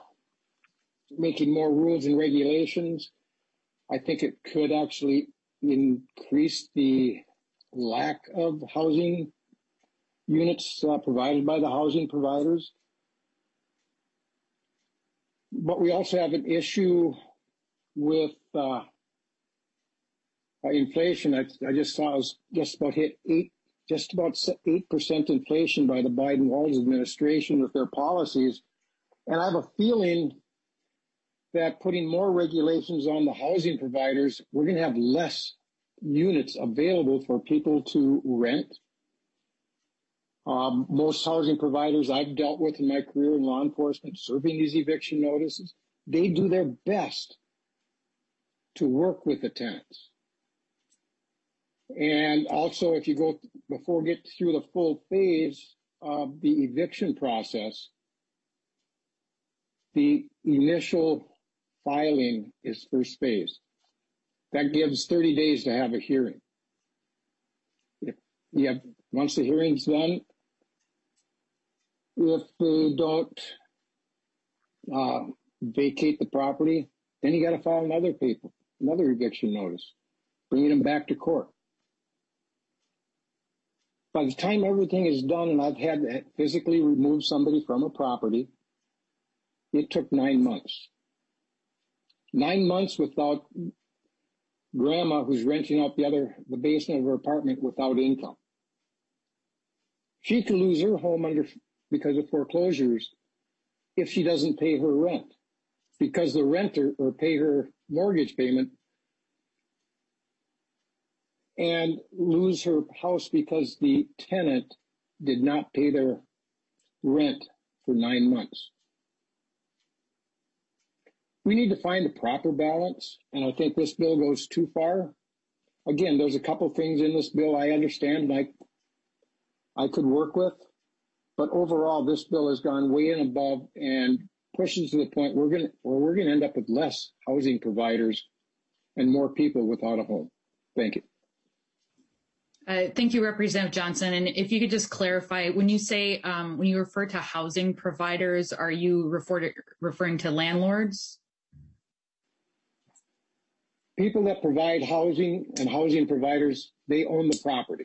Speaker 12: more rules and regulations, I think it could actually increase the lack of housing units provided by the housing providers. But we also have an issue with inflation. I just saw it was just about 8% inflation by the Biden-Walz administration with their policies. And I have a feeling that putting more regulations on the housing providers, we're going to have less units available for people to rent. Most housing providers I've dealt with in my career in law enforcement, serving these eviction notices, they do their best to work with the tenants. And also, if you get through the full phase of the eviction process, the initial filing is first phase. That gives 30 days to have a hearing. Once the hearing's done, if they don't vacate the property, then you got to file another eviction notice, bringing them back to court. By the time everything is done and I've had to physically remove somebody from a property, it took 9 months. 9 months without grandma who's renting out the basement of her apartment without income. She could lose her home because of foreclosures if she doesn't pay her rent, because the renter or pay her mortgage payment, and lose her house because the tenant did not pay their rent for 9 months. We need to find the proper balance, and I think this bill goes too far. Again, there's a couple things in this bill I understand and I could work with, but overall, this bill has gone way and above and pushes to the point where we're going to end up with less housing providers and more people without a home. Thank you.
Speaker 1: Thank you, Representative Johnson. And if you could just clarify, when you say, when you refer to housing providers, are you referring to landlords?
Speaker 12: People that provide housing and housing providers, they own the property.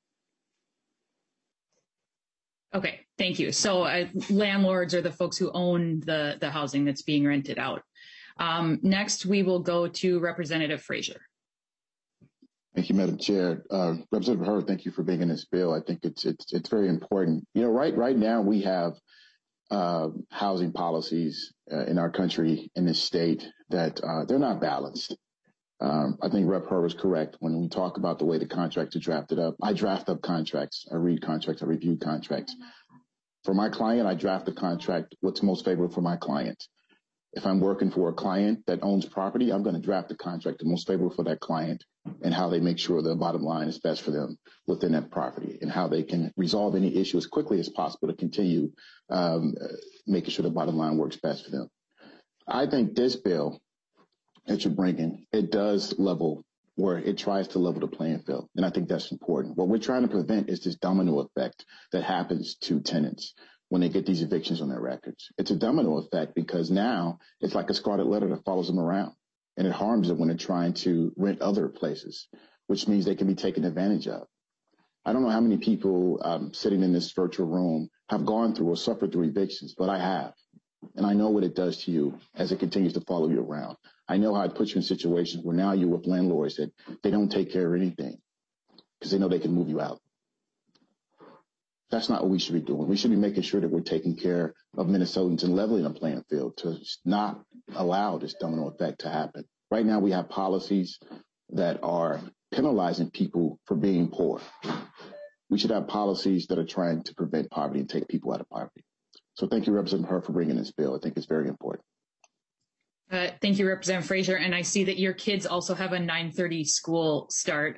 Speaker 1: Okay, thank you. So landlords are the folks who own the housing that's being rented out. Next, we will go to Representative Frazier.
Speaker 13: Thank you, Madam Chair. Representative Herr, thank you for bringing this bill. I think it's very important. You know, right now we have housing policies in our country, in this state, that they're not balanced. I think Rep. Herr was correct when we talk about the way the contracts are drafted up. I draft up contracts. I read contracts. I review contracts. For my client, I draft the contract what's most favorable for my client. If I'm working for a client that owns property, I'm going to draft the contract the most favorable for that client and how they make sure the bottom line is best for them within that property and how they can resolve any issue as quickly as possible to continue making sure the bottom line works best for them. I think this bill that you're bringing, it does level, where it tries to level the playing field. And I think that's important. What we're trying to prevent is this domino effect that happens to tenants when they get these evictions on their records. It's a domino effect because now it's like a scarlet letter that follows them around, and it harms them when they're trying to rent other places, which means they can be taken advantage of. I don't know how many people sitting in this virtual room have gone through or suffered through evictions, but I have. And I know what it does to you as it continues to follow you around. I know how it puts you in situations where now you're with landlords that they don't take care of anything because they know they can move you out. That's not what we should be doing. We should be making sure that we're taking care of Minnesotans and leveling the playing field to not allow this domino effect to happen. Right now, we have policies that are penalizing people for being poor. We should have policies that are trying to prevent poverty and take people out of poverty. So thank you, Representative Her, for bringing this bill. I think it's very important.
Speaker 1: Thank you, Representative Frazier. And I see that your kids also have a 9:30 school start.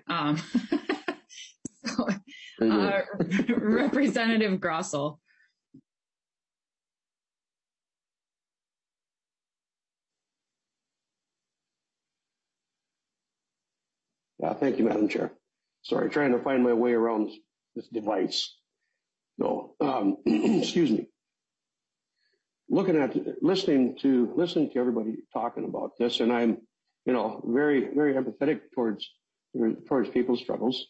Speaker 1: Representative Grossell.
Speaker 14: Thank you, Madam Chair. Sorry, trying to find my way around this device. So, excuse me. Listening to everybody talking about this, and I'm, very, very empathetic towards people's struggles.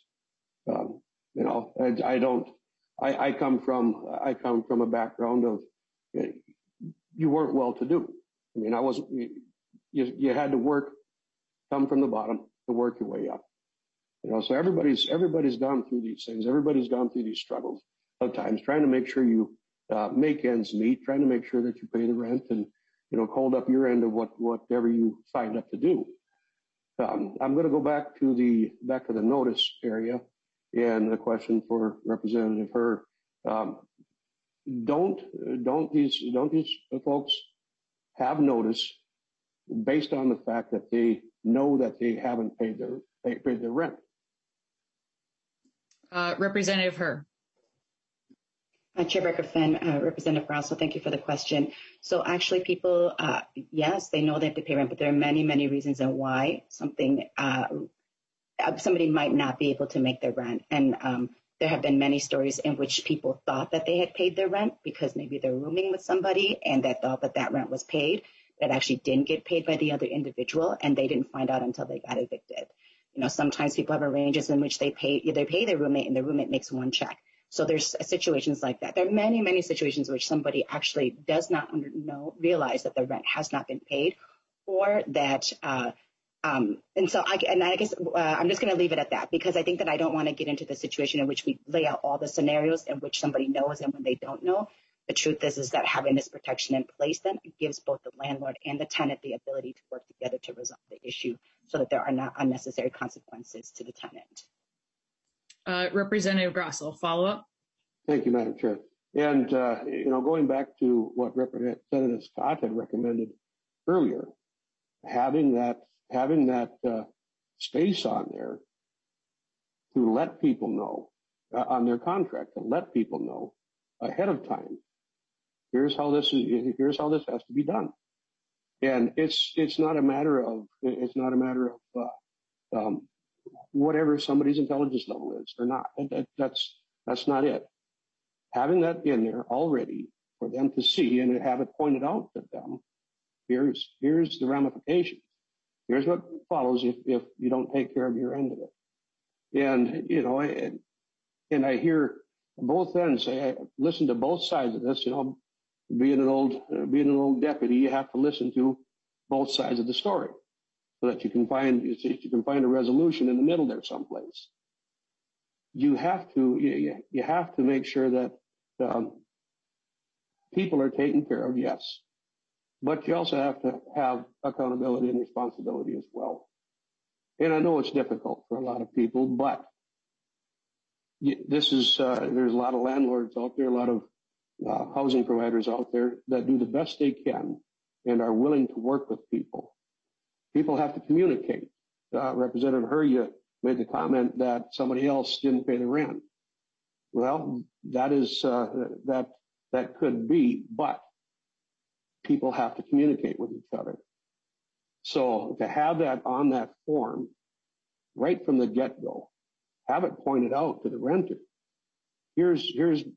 Speaker 14: I come from a background of, you weren't well-to-do. I mean, I wasn't. You had to work, come from the bottom to work your way up. So everybody's gone through these things. Everybody's gone through these struggles of times, trying to make sure you make ends meet, trying to make sure that you pay the rent and, hold up your end of whatever you signed up to do. I'm going to go back to the notice area and the question for Representative Her. Don't these folks have notice based on the fact that they know that they haven't paid their rent?
Speaker 1: Representative Her.
Speaker 5: Chair Becker-Finn, Representative Grossell, thank you for the question. So actually people, yes, they know they have to pay rent, but there are many, many reasons on why somebody might not be able to make their rent. And there have been many stories in which people thought that they had paid their rent because maybe they're rooming with somebody and that thought that rent was paid, that actually didn't get paid by the other individual, and they didn't find out until they got evicted. Sometimes people have arrangements in which they pay their roommate and the roommate makes one check. So there's situations like that. There are many, many situations which somebody actually does not realize that the rent has not been paid, or that, and I guess I'm just going to leave it at that, because I think that I don't want to get into the situation in which we lay out all the scenarios in which somebody knows and when they don't know. The truth is that having this protection in place then gives both the landlord and the tenant the ability to work together to resolve the issue so that there are not unnecessary consequences to the tenant.
Speaker 1: Representative Grossell, follow up.
Speaker 14: Thank you, Madam Chair. And, going back to what Representative Scott had recommended earlier, having that space on there to let people know on their contract, to let people know ahead of time, here's how this has to be done. And it's not a matter of whatever somebody's intelligence level is or not. That's not it. Having that in there already for them to see and have it pointed out to them, here's the ramifications. Here's what follows if you don't take care of your end of it. And I hear both ends. I listen to both sides of this. Being an old deputy, you have to listen to both sides of the story so that you can find a resolution in the middle there someplace. You have to make sure that people are taken care of, yes, but you also have to have accountability and responsibility as well. And I know it's difficult for a lot of people, but there's a lot of landlords out there, a lot of housing providers out there that do the best they can and are willing to work with people. People have to communicate. Representative Her, you made the comment that somebody else didn't pay the rent. Well, that could be, but people have to communicate with each other. So to have that on that form right from the get-go, have it pointed out to the renter. Here's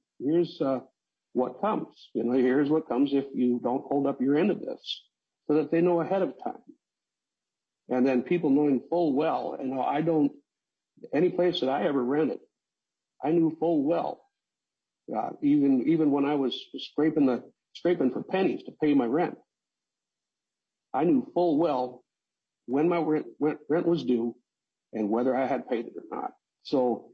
Speaker 14: what comes. Here's what comes if you don't hold up your end of this, so that they know ahead of time. And then people knowing full well, any place that I ever rented, I knew full well Even when I was scraping for pennies to pay my rent, I knew full well when my rent was due and whether I had paid it or not. So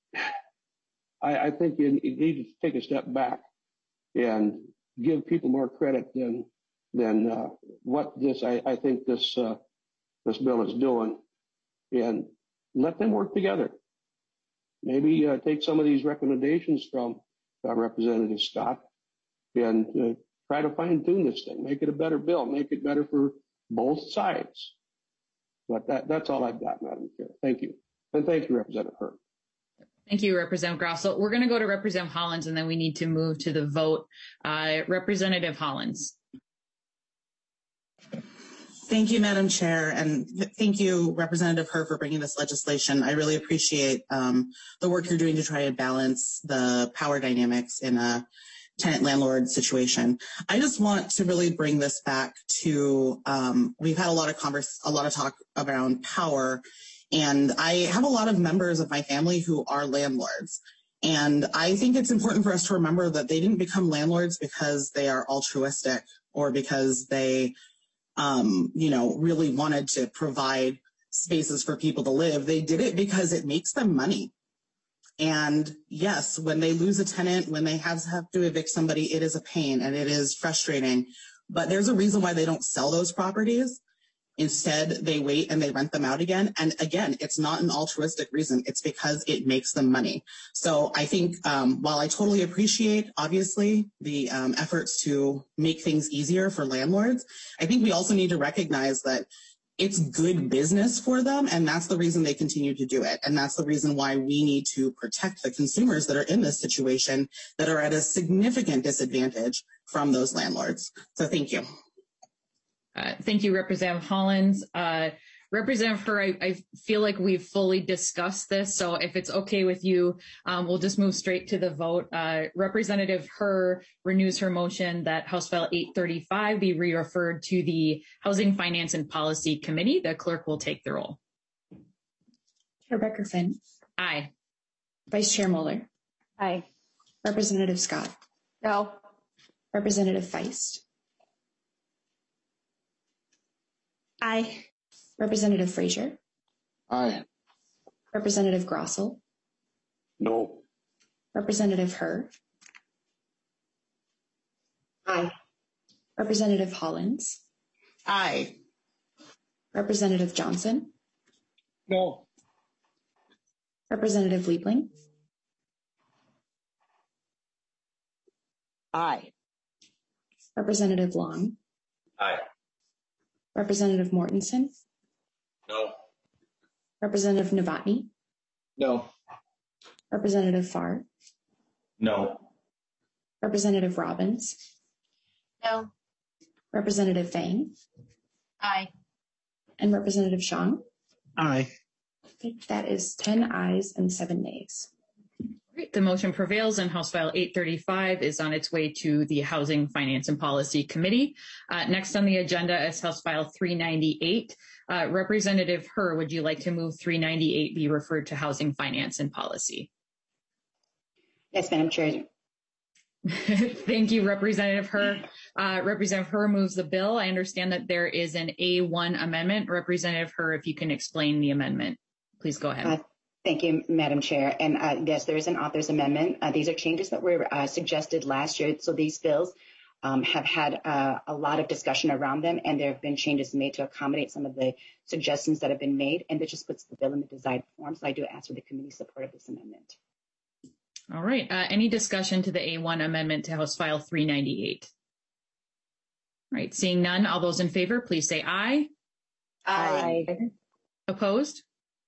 Speaker 14: I think you need to take a step back and give people more credit than what I think this bill is doing, and let them work together. Maybe take some of these recommendations from Representative Scott and try to fine tune this thing, make it a better bill, make it better for both sides. But that's all I've got, Madam Chair. Thank you. And thank you, Representative Hurt.
Speaker 1: Thank you, Representative Grosso. We're going to go to Representative Hollins, and then we need to move to the vote. Representative Hollins.
Speaker 15: Thank you, Madam Chair, and thank you, Representative Hurt, for bringing this legislation. I really appreciate the work you're doing to try to balance the power dynamics in a tenant-landlord situation. I just want to really bring this back to, we've had a lot of talk around power, and I have a lot of members of my family who are landlords. And I think it's important for us to remember that they didn't become landlords because they are altruistic or because they really wanted to provide spaces for people to live. They did it because it makes them money. And yes, when they lose a tenant, when they have to evict somebody, it is a pain and it is frustrating. But there's a reason why they don't sell those properties. Instead, they wait and they rent them out again. And again, it's not an altruistic reason. It's because it makes them money. So I think while I totally appreciate, obviously, the efforts to make things easier for landlords, I think we also need to recognize that it's good business for them, and that's the reason they continue to do it. And that's the reason why we need to protect the consumers that are in this situation that are at a significant disadvantage from those landlords. So thank you.
Speaker 1: Thank you, Representative Hollins. Representative Hur, I feel like we've fully discussed this, so if it's okay with you, we'll just move straight to the vote. Representative Hur renews her motion that House File 835 be re-referred to the Housing, Finance, and Policy Committee. The clerk will take the roll.
Speaker 2: Chair Becker-Finn.
Speaker 1: Aye.
Speaker 2: Vice Chair Mueller.
Speaker 3: Aye.
Speaker 2: Representative Scott.
Speaker 3: No.
Speaker 2: Representative Feist.
Speaker 6: Aye.
Speaker 2: Representative Frazier.
Speaker 13: Aye.
Speaker 2: Representative Grossell.
Speaker 14: No.
Speaker 2: Representative Hur.
Speaker 3: Aye.
Speaker 2: Representative Hollins.
Speaker 15: Aye.
Speaker 2: Representative Johnson.
Speaker 12: No.
Speaker 2: Representative Liebling.
Speaker 3: Aye.
Speaker 2: Representative Long.
Speaker 11: Aye.
Speaker 2: Representative Mortensen.
Speaker 11: No.
Speaker 2: Representative Novotny.
Speaker 4: No.
Speaker 2: Representative Farr.
Speaker 4: No.
Speaker 2: Representative Robbins.
Speaker 3: No.
Speaker 2: Representative Vang.
Speaker 3: Aye.
Speaker 2: And Representative Zhang.
Speaker 15: Aye.
Speaker 2: Okay, that is 10 ayes and 7 nays.
Speaker 1: Great. The motion prevails, and House File 835 is on its way to the Housing, Finance, and Policy Committee. Next on the agenda is House File 398. Representative Hur, would you like to move 398 be referred to Housing, Finance, and Policy?
Speaker 5: Yes, Madam Chair.
Speaker 1: Thank you, Representative Hur. Representative Hur moves the bill. I understand that there is an A1 amendment. Representative Hur, if you can explain the amendment, please go ahead.
Speaker 5: Thank you, Madam Chair. And yes, there is an author's amendment. These are changes that were suggested last year. So these bills have had a lot of discussion around them, and there have been changes made to accommodate some of the suggestions that have been made, and it just puts the bill in the desired form. So I do ask for the committee's support of this amendment.
Speaker 1: All right. Any discussion to the A1 amendment to House File 398? All right. Seeing none, all those in favor, please say aye.
Speaker 3: Aye.
Speaker 1: Opposed?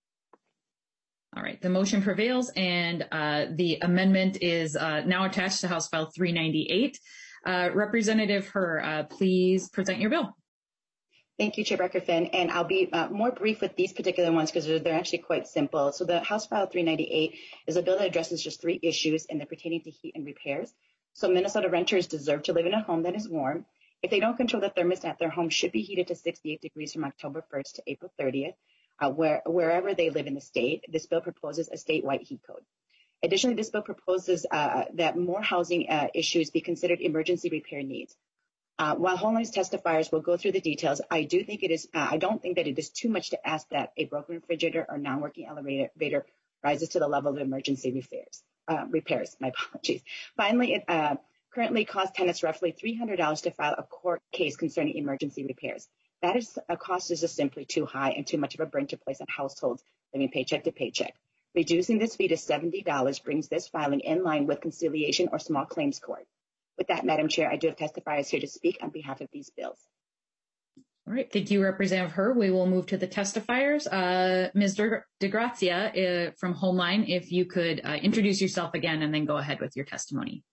Speaker 1: All right. The motion prevails, and the amendment is now attached to House File 398. Representative Hur, please present your bill.
Speaker 5: Thank you, Chair Becker-Finn, and I'll be more brief with these particular ones because they're actually quite simple. So the House File 398 is a bill that addresses just 3 issues, and they're pertaining to heat and repairs. So Minnesota renters deserve to live in a home that is warm. If they don't control the thermostat, their home should be heated to 68 degrees from October 1st to April 30th, wherever they live in the state. This bill proposes a statewide heat code. Additionally, this bill proposes that more housing issues be considered emergency repair needs. While homeless testifiers will go through the details, I don't think that it is too much to ask that a broken refrigerator or non-working elevator rises to the level of emergency repairs. My apologies. Finally, it currently costs tenants roughly $300 to file a court case concerning emergency repairs. A cost is just simply too high and too much of a burden to place on households living paycheck to paycheck. Reducing this fee to $70 brings this filing in line with conciliation or small claims court. With that, Madam Chair, I do have testifiers here to speak on behalf of these bills.
Speaker 1: All right. Thank you, Representative Herr. We will move to the testifiers. Ms. DeGrazia from Homeline, if you could introduce yourself again and then go ahead with your testimony.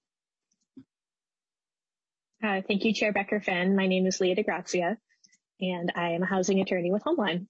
Speaker 6: Thank you, Chair Becker-Finn. My name is Leah DeGrazia, and I am a housing attorney with Homeline.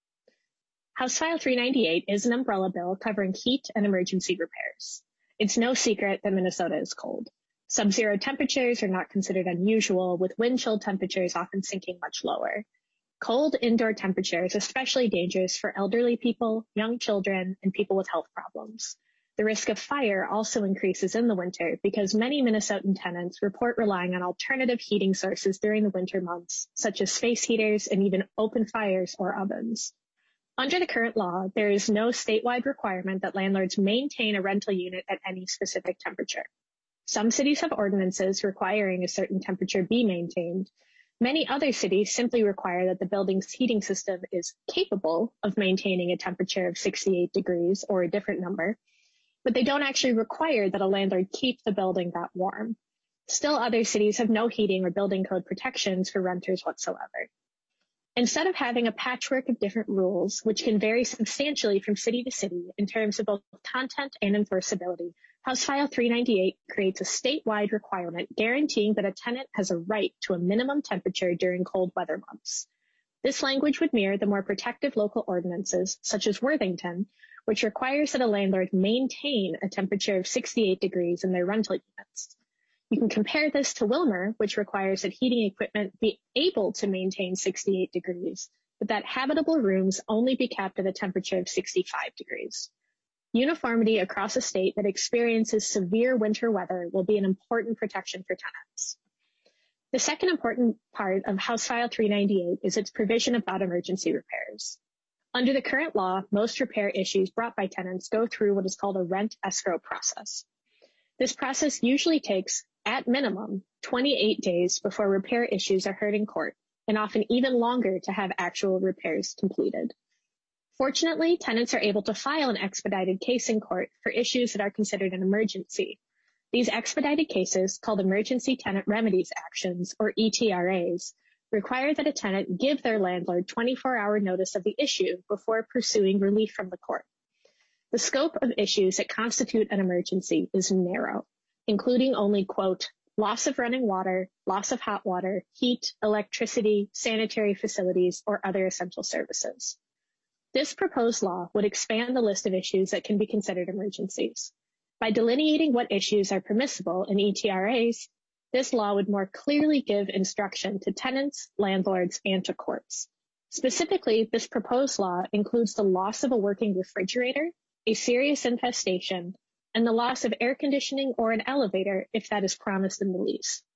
Speaker 6: House File 398 is an umbrella bill covering heat and emergency repairs. It's no secret that Minnesota is cold. Sub-zero temperatures are not considered unusual, with wind chill temperatures often sinking much lower. Cold indoor temperatures are especially dangerous for elderly people, young children, and people with health problems. The risk of fire also increases in the winter because many Minnesotan tenants report relying on alternative heating sources during the winter months, such as space heaters and even open fires or ovens. Under the current law, there is no statewide requirement that landlords maintain a rental unit at any specific temperature. Some cities have ordinances requiring a certain temperature be maintained. Many other cities simply require that the building's heating system is capable of maintaining a temperature of 68 degrees or a different number, but they don't actually require that a landlord keep the building that warm. Still, other cities have no heating or building code protections for renters whatsoever. Instead of having a patchwork of different rules, which can vary substantially from city to city in terms of both content and enforceability, House File 398 creates a statewide requirement guaranteeing that a tenant has a right to a minimum temperature during cold weather months. This language would mirror the more protective local ordinances, such as Worthington, which requires that a landlord maintain a temperature of 68 degrees in their rental units. You can compare this to Willmar, which requires that heating equipment be able to maintain 68 degrees, but that habitable rooms only be kept at a temperature of 65 degrees. Uniformity across a state that experiences severe winter weather will be an important protection for tenants. The second important part of House File 398 is its provision about emergency repairs. Under the current law, most repair issues brought by tenants go through what is called a rent escrow process. This process usually takes, at minimum, 28 days before repair issues are heard in court, and often even longer to have actual repairs completed. Fortunately, tenants are able to file an expedited case in court for issues that are considered an emergency. These expedited cases, called Emergency Tenant Remedies Actions, or ETRAs, require that a tenant give their landlord 24-hour notice of the issue before pursuing relief from the court. The scope of issues that constitute an emergency is narrow, including only, quote, loss of running water, loss of hot water, heat, electricity, sanitary facilities, or other essential services. This proposed law would expand the list of issues that can be considered emergencies. By delineating what issues are permissible in ETRAs, this law would more clearly give instruction to tenants, landlords, and to courts. Specifically, this proposed law includes the loss of a working refrigerator, a serious infestation, and the loss of air conditioning or an elevator if that is promised in the lease.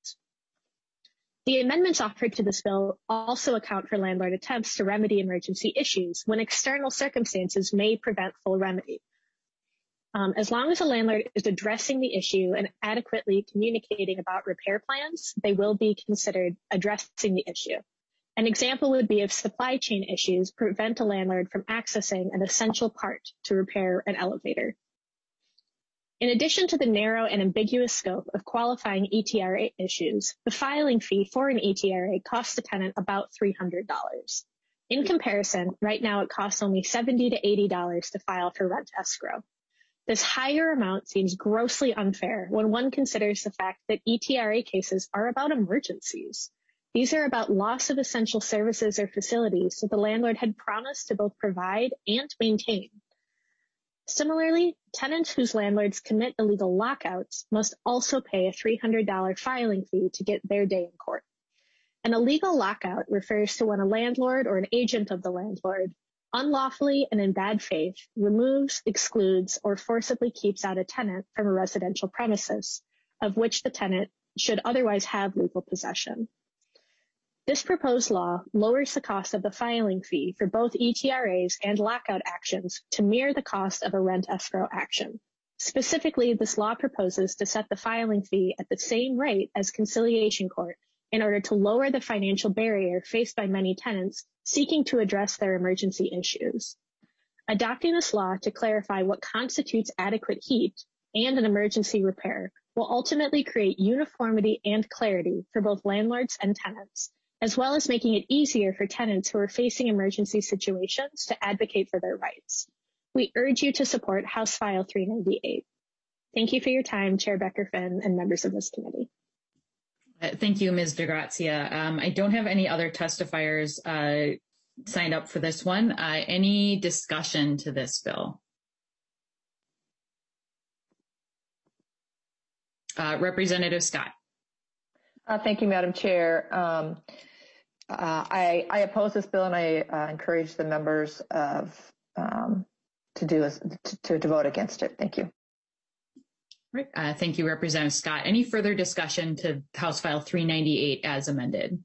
Speaker 6: The amendments offered to this bill also account for landlord attempts to remedy emergency issues when external circumstances may prevent full remedy. As long as a landlord is addressing the issue and adequately communicating about repair plans, they will be considered addressing the issue. An example would be if supply chain issues prevent a landlord from accessing an essential part to repair an elevator. In addition to the narrow and ambiguous scope of qualifying ETRA issues, the filing fee for an ETRA costs the tenant about $300. In comparison, right now it costs only $70 to $80 to file for rent escrow. This higher amount seems grossly unfair when one considers the fact that ETRA cases are about emergencies. These are about loss of essential services or facilities that the landlord had promised to both provide and maintain. Similarly, tenants whose landlords commit illegal lockouts must also pay a $300 filing fee to get their day in court. An illegal lockout refers to when a landlord or an agent of the landlord unlawfully and in bad faith removes, excludes, or forcibly keeps out a tenant from a residential premises of which the tenant should otherwise have legal possession. This proposed law lowers the cost of the filing fee for both ETRAs and lockout actions to mirror the cost of a rent escrow action. Specifically, this law proposes to set the filing fee at the same rate as conciliation court in order to lower the financial barrier faced by many tenants seeking to address their emergency issues. Adopting this law to clarify what constitutes adequate heat and an emergency repair will ultimately create uniformity and clarity for both landlords and tenants, as well as making it easier for tenants who are facing emergency situations to advocate for their rights. We urge you to support House File 398. Thank you for your time, Chair Becker-Finn and members of this committee.
Speaker 1: Thank you, Ms. DeGrazia. I don't have any other testifiers signed up for this one. Any discussion to this bill? Representative Scott.
Speaker 10: Thank you, Madam Chair. I oppose this bill, and I encourage the members of to vote against it. Thank you.
Speaker 1: Right. Thank you, Representative Scott. Any further discussion to House File 398 as amended?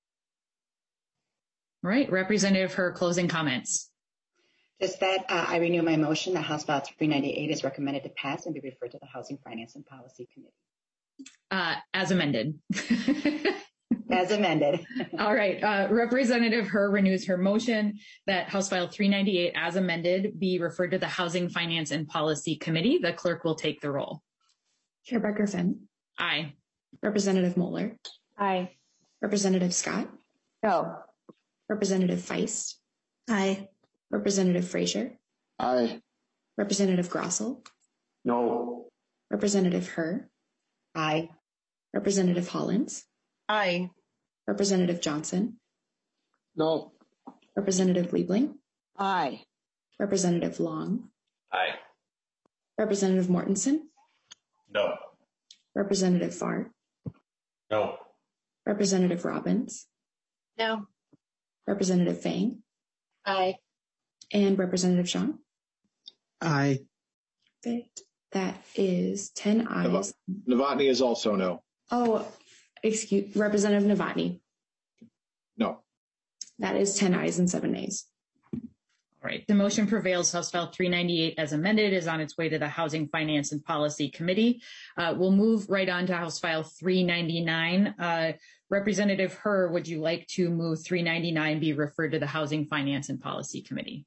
Speaker 1: All right, Representative, her closing comments.
Speaker 5: Just that I renew my motion that House File 398 is recommended to pass and be referred to the Housing, Finance, and Policy Committee.
Speaker 1: As amended.
Speaker 5: As amended.
Speaker 1: All right. Representative Herr renews her motion that House File 398 as amended be referred to the Housing, Finance, and Policy Committee. The clerk will take the roll.
Speaker 2: Chair Becker-Finn.
Speaker 1: Aye.
Speaker 2: Representative Moeller.
Speaker 6: Aye.
Speaker 2: Representative Scott.
Speaker 10: No.
Speaker 2: Representative Feist.
Speaker 3: Aye.
Speaker 2: Representative Frazier.
Speaker 13: Aye.
Speaker 2: Representative Grossel.
Speaker 14: No.
Speaker 2: Representative Herr.
Speaker 5: Aye.
Speaker 2: Representative Hollins.
Speaker 3: Aye.
Speaker 2: Representative Johnson.
Speaker 12: No.
Speaker 2: Representative Liebling.
Speaker 3: Aye.
Speaker 2: Representative Long.
Speaker 11: Aye.
Speaker 2: Representative Mortensen.
Speaker 11: No.
Speaker 2: Representative Farr.
Speaker 11: No.
Speaker 2: Representative Robbins.
Speaker 3: No.
Speaker 2: Representative Fang.
Speaker 3: Aye.
Speaker 2: And Representative Zhang.
Speaker 16: Aye.
Speaker 2: Perfect. That is 10 ayes.
Speaker 4: Novotny is also no.
Speaker 2: Oh, excuse Representative Novotny.
Speaker 4: No.
Speaker 2: That is 10 ayes and 7 nays.
Speaker 1: All right. The motion prevails. House File 398 as amended is on its way to the Housing, Finance, and Policy Committee. We'll move right on to House File 399. Representative Herr, would you like to move 399 be referred to the Housing, Finance, and Policy Committee?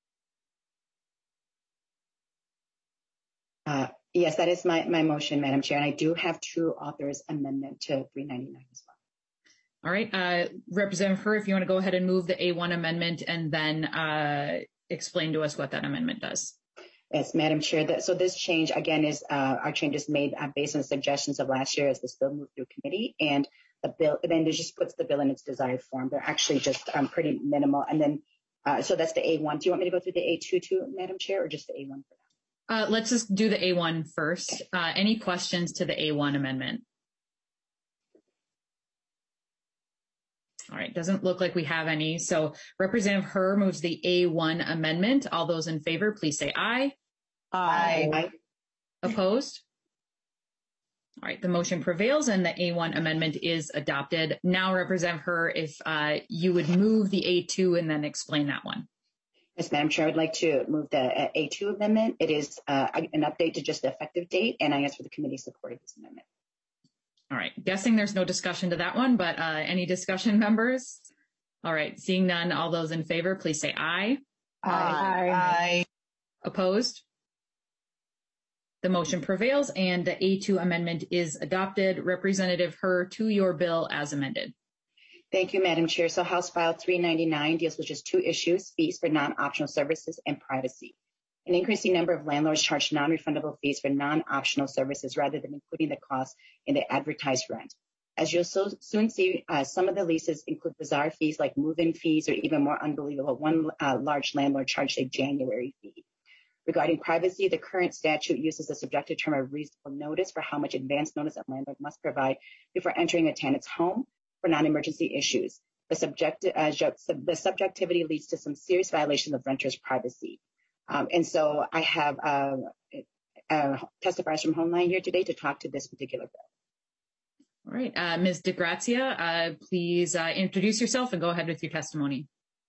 Speaker 5: Yes, that is my motion, Madam Chair, and I do have to authors amendment to 399 as well.
Speaker 1: All right. Representative Herr, if you want to go ahead and move the A1 amendment and then explain to us what that amendment does.
Speaker 5: Yes, Madam Chair. So this change, again, is our change is made based on the suggestions of last year as this bill moved through committee, and the bill then it just puts the bill in its desired form. They're actually just pretty minimal. And then, so that's the A1. Do you want me to go through the A2 too, Madam Chair, or just the A1 for now?
Speaker 1: Let's just do the A1 first. Okay. Any questions to the A1 amendment? All right, doesn't look like we have any. So Representative Herr moves the A1 amendment. All those in favor, please say aye.
Speaker 3: Aye.
Speaker 5: Aye.
Speaker 1: Opposed? All right, the motion prevails and the A1 amendment is adopted. Now, Representative Herr, if you would move the A2 and then explain that one.
Speaker 5: Yes, Madam Chair, I would like to move the A2 amendment. It is an update to just the effective date, and I ask for the committee's support of this amendment.
Speaker 1: All right, guessing there's no discussion to that one, but any discussion, members? All right, seeing none, all those in favor, please say aye.
Speaker 3: Aye. Aye.
Speaker 1: Opposed? The motion prevails and the A2 amendment is adopted. Representative Herr, to your bill as amended.
Speaker 5: Thank you, Madam Chair. So House File 399 deals with just two issues: fees for non-optional services and privacy. An increasing number of landlords charge non-refundable fees for non-optional services rather than including the cost in the advertised rent. As you'll soon see, some of the leases include bizarre fees like move-in fees, or even more unbelievable, one large landlord charged a January fee. Regarding privacy, the current statute uses the subjective term of reasonable notice for how much advance notice a landlord must provide before entering a tenant's home for non-emergency issues. The subjectivity leads to some serious violation of renters' privacy. And so I have testifiers from Homeline here today to talk to this particular bill.
Speaker 1: All right, Ms. DeGrazia, please introduce yourself and go ahead with your testimony.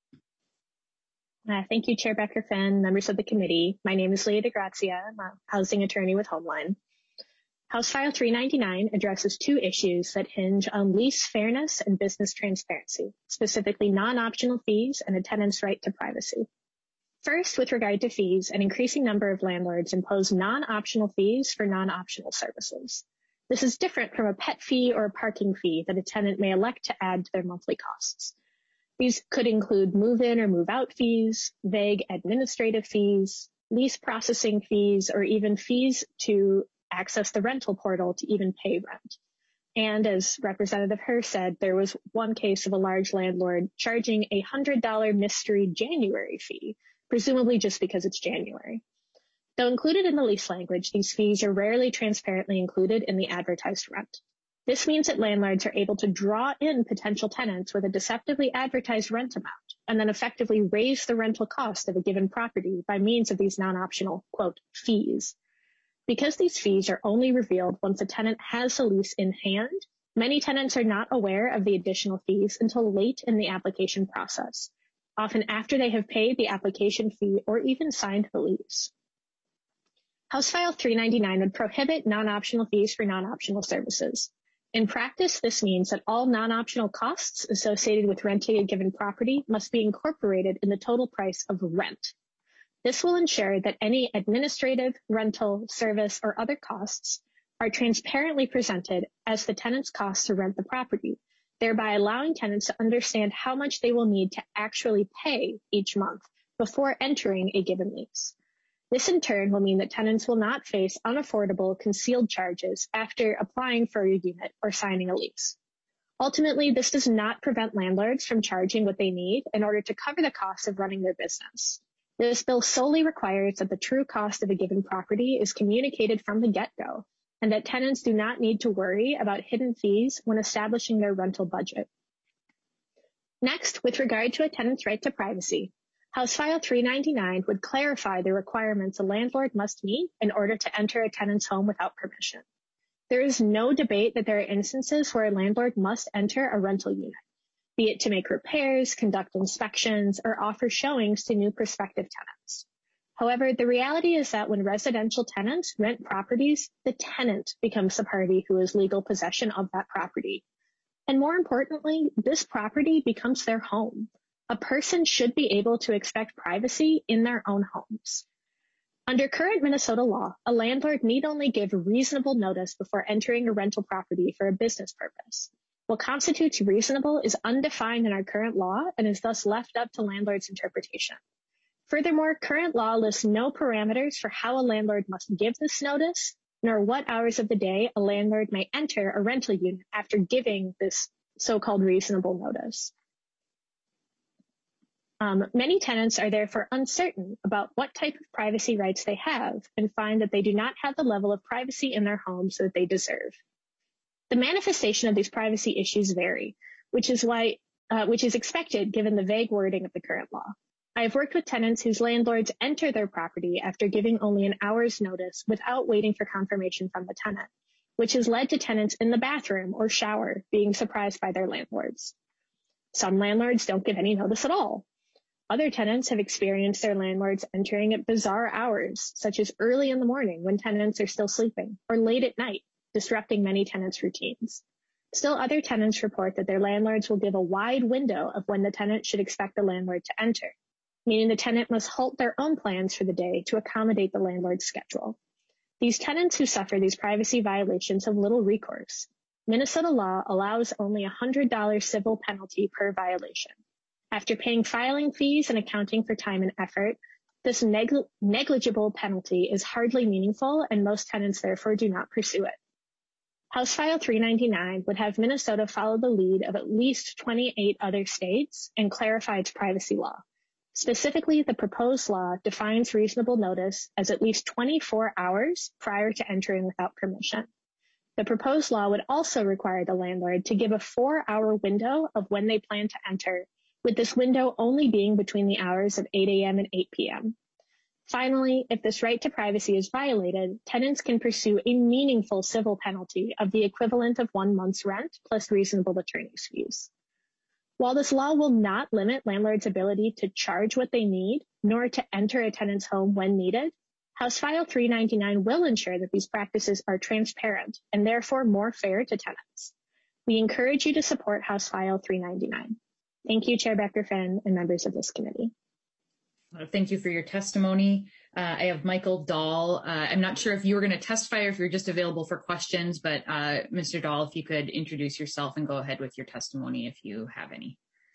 Speaker 6: Thank you, Chair Becker-Finn, members of the committee. My name is Leah DeGrazia. I'm a housing attorney with Homeline. House File 399 addresses two issues that hinge on lease fairness and business transparency, specifically non-optional fees and a tenant's right to privacy. First, with regard to fees, an increasing number of landlords impose non-optional fees for non-optional services. This is different from a pet fee or a parking fee that a tenant may elect to add to their monthly costs. These could include move-in or move-out fees, vague administrative fees, lease processing fees, or even fees to access the rental portal to even pay rent. And as Representative Herr said, there was one case of a large landlord charging a $100 mystery January fee, presumably just because it's January. Though included in the lease language, these fees are rarely transparently included in the advertised rent. This means that landlords are able to draw in potential tenants with a deceptively advertised rent amount and then effectively raise the rental cost of a given property by means of these non-optional, quote, fees. Because these fees are only revealed once a tenant has the lease in hand, many tenants are not aware of the additional fees until late in the application process, often after they have paid the application fee or even signed the lease. House File 399 would prohibit non-optional fees for non-optional services. In practice, this means that all non-optional costs associated with renting a given property must be incorporated in the total price of rent. This will ensure that any administrative, rental, service, or other costs are transparently presented as the tenant's cost to rent the property, thereby allowing tenants to understand how much they will need to actually pay each month before entering a given lease. This in turn will mean that tenants will not face unaffordable concealed charges after applying for a unit or signing a lease. Ultimately, this does not prevent landlords from charging what they need in order to cover the cost of running their business. This bill solely requires that the true cost of a given property is communicated from the get-go, and that tenants do not need to worry about hidden fees when establishing their rental budget. Next, with regard to a tenant's right to privacy, House File 399 would clarify the requirements a landlord must meet in order to enter a tenant's home without permission. There is no debate that there are instances where a landlord must enter a rental unit, be it to make repairs, conduct inspections, or offer showings to new prospective tenants. However, the reality is that when residential tenants rent properties, the tenant becomes the party who has legal possession of that property. And more importantly, this property becomes their home. A person should be able to expect privacy in their own homes. Under current Minnesota law, a landlord need only give reasonable notice before entering a rental property for a business purpose. What constitutes reasonable is undefined in our current law and is thus left up to landlord's interpretation. Furthermore, current law lists no parameters for how a landlord must give this notice, nor what hours of the day a landlord may enter a rental unit after giving this so-called reasonable notice. Many tenants are therefore uncertain about what type of privacy rights they have and find that they do not have the level of privacy in their homes that they deserve. The manifestation of these privacy issues vary, which is expected given the vague wording of the current law. I have worked with tenants whose landlords enter their property after giving only an hour's notice without waiting for confirmation from the tenant, which has led to tenants in the bathroom or shower being surprised by their landlords. Some landlords don't give any notice at all. Other tenants have experienced their landlords entering at bizarre hours, such as early in the morning when tenants are still sleeping, or late at night, disrupting many tenants' routines. Still, other tenants report that their landlords will give a wide window of when the tenant should expect the landlord to enter, meaning the tenant must halt their own plans for the day to accommodate the landlord's schedule. These tenants who suffer these privacy violations have little recourse. Minnesota law allows only a $100 civil penalty per violation. After paying filing fees and accounting for time and effort, this negligible penalty is hardly meaningful, and most tenants therefore do not pursue it. House File 399 would have Minnesota follow the lead of at least 28 other states and clarify its privacy law. Specifically, the proposed law defines reasonable notice as at least 24 hours prior to entering without permission. The proposed law would also require the landlord to give a 4-hour window of when they plan to enter, with this window only being between the hours of 8 a.m. and 8 p.m. Finally, if this right to privacy is violated, tenants can pursue a meaningful civil penalty of the equivalent of 1 month's rent plus reasonable attorney's fees. While this law will not limit landlords' ability to charge what they need, nor to enter a tenant's home when needed, House File 399 will ensure that these practices are transparent and therefore more fair to tenants. We encourage you to support House File 399. Thank you, Chair Becker-Finn and members of this committee.
Speaker 1: Thank you for your testimony. I have Michael Dahl. I'm not sure if you were going to testify or if you're just available for questions, but Mr. Dahl, if you could introduce yourself and go ahead with your testimony if you have any.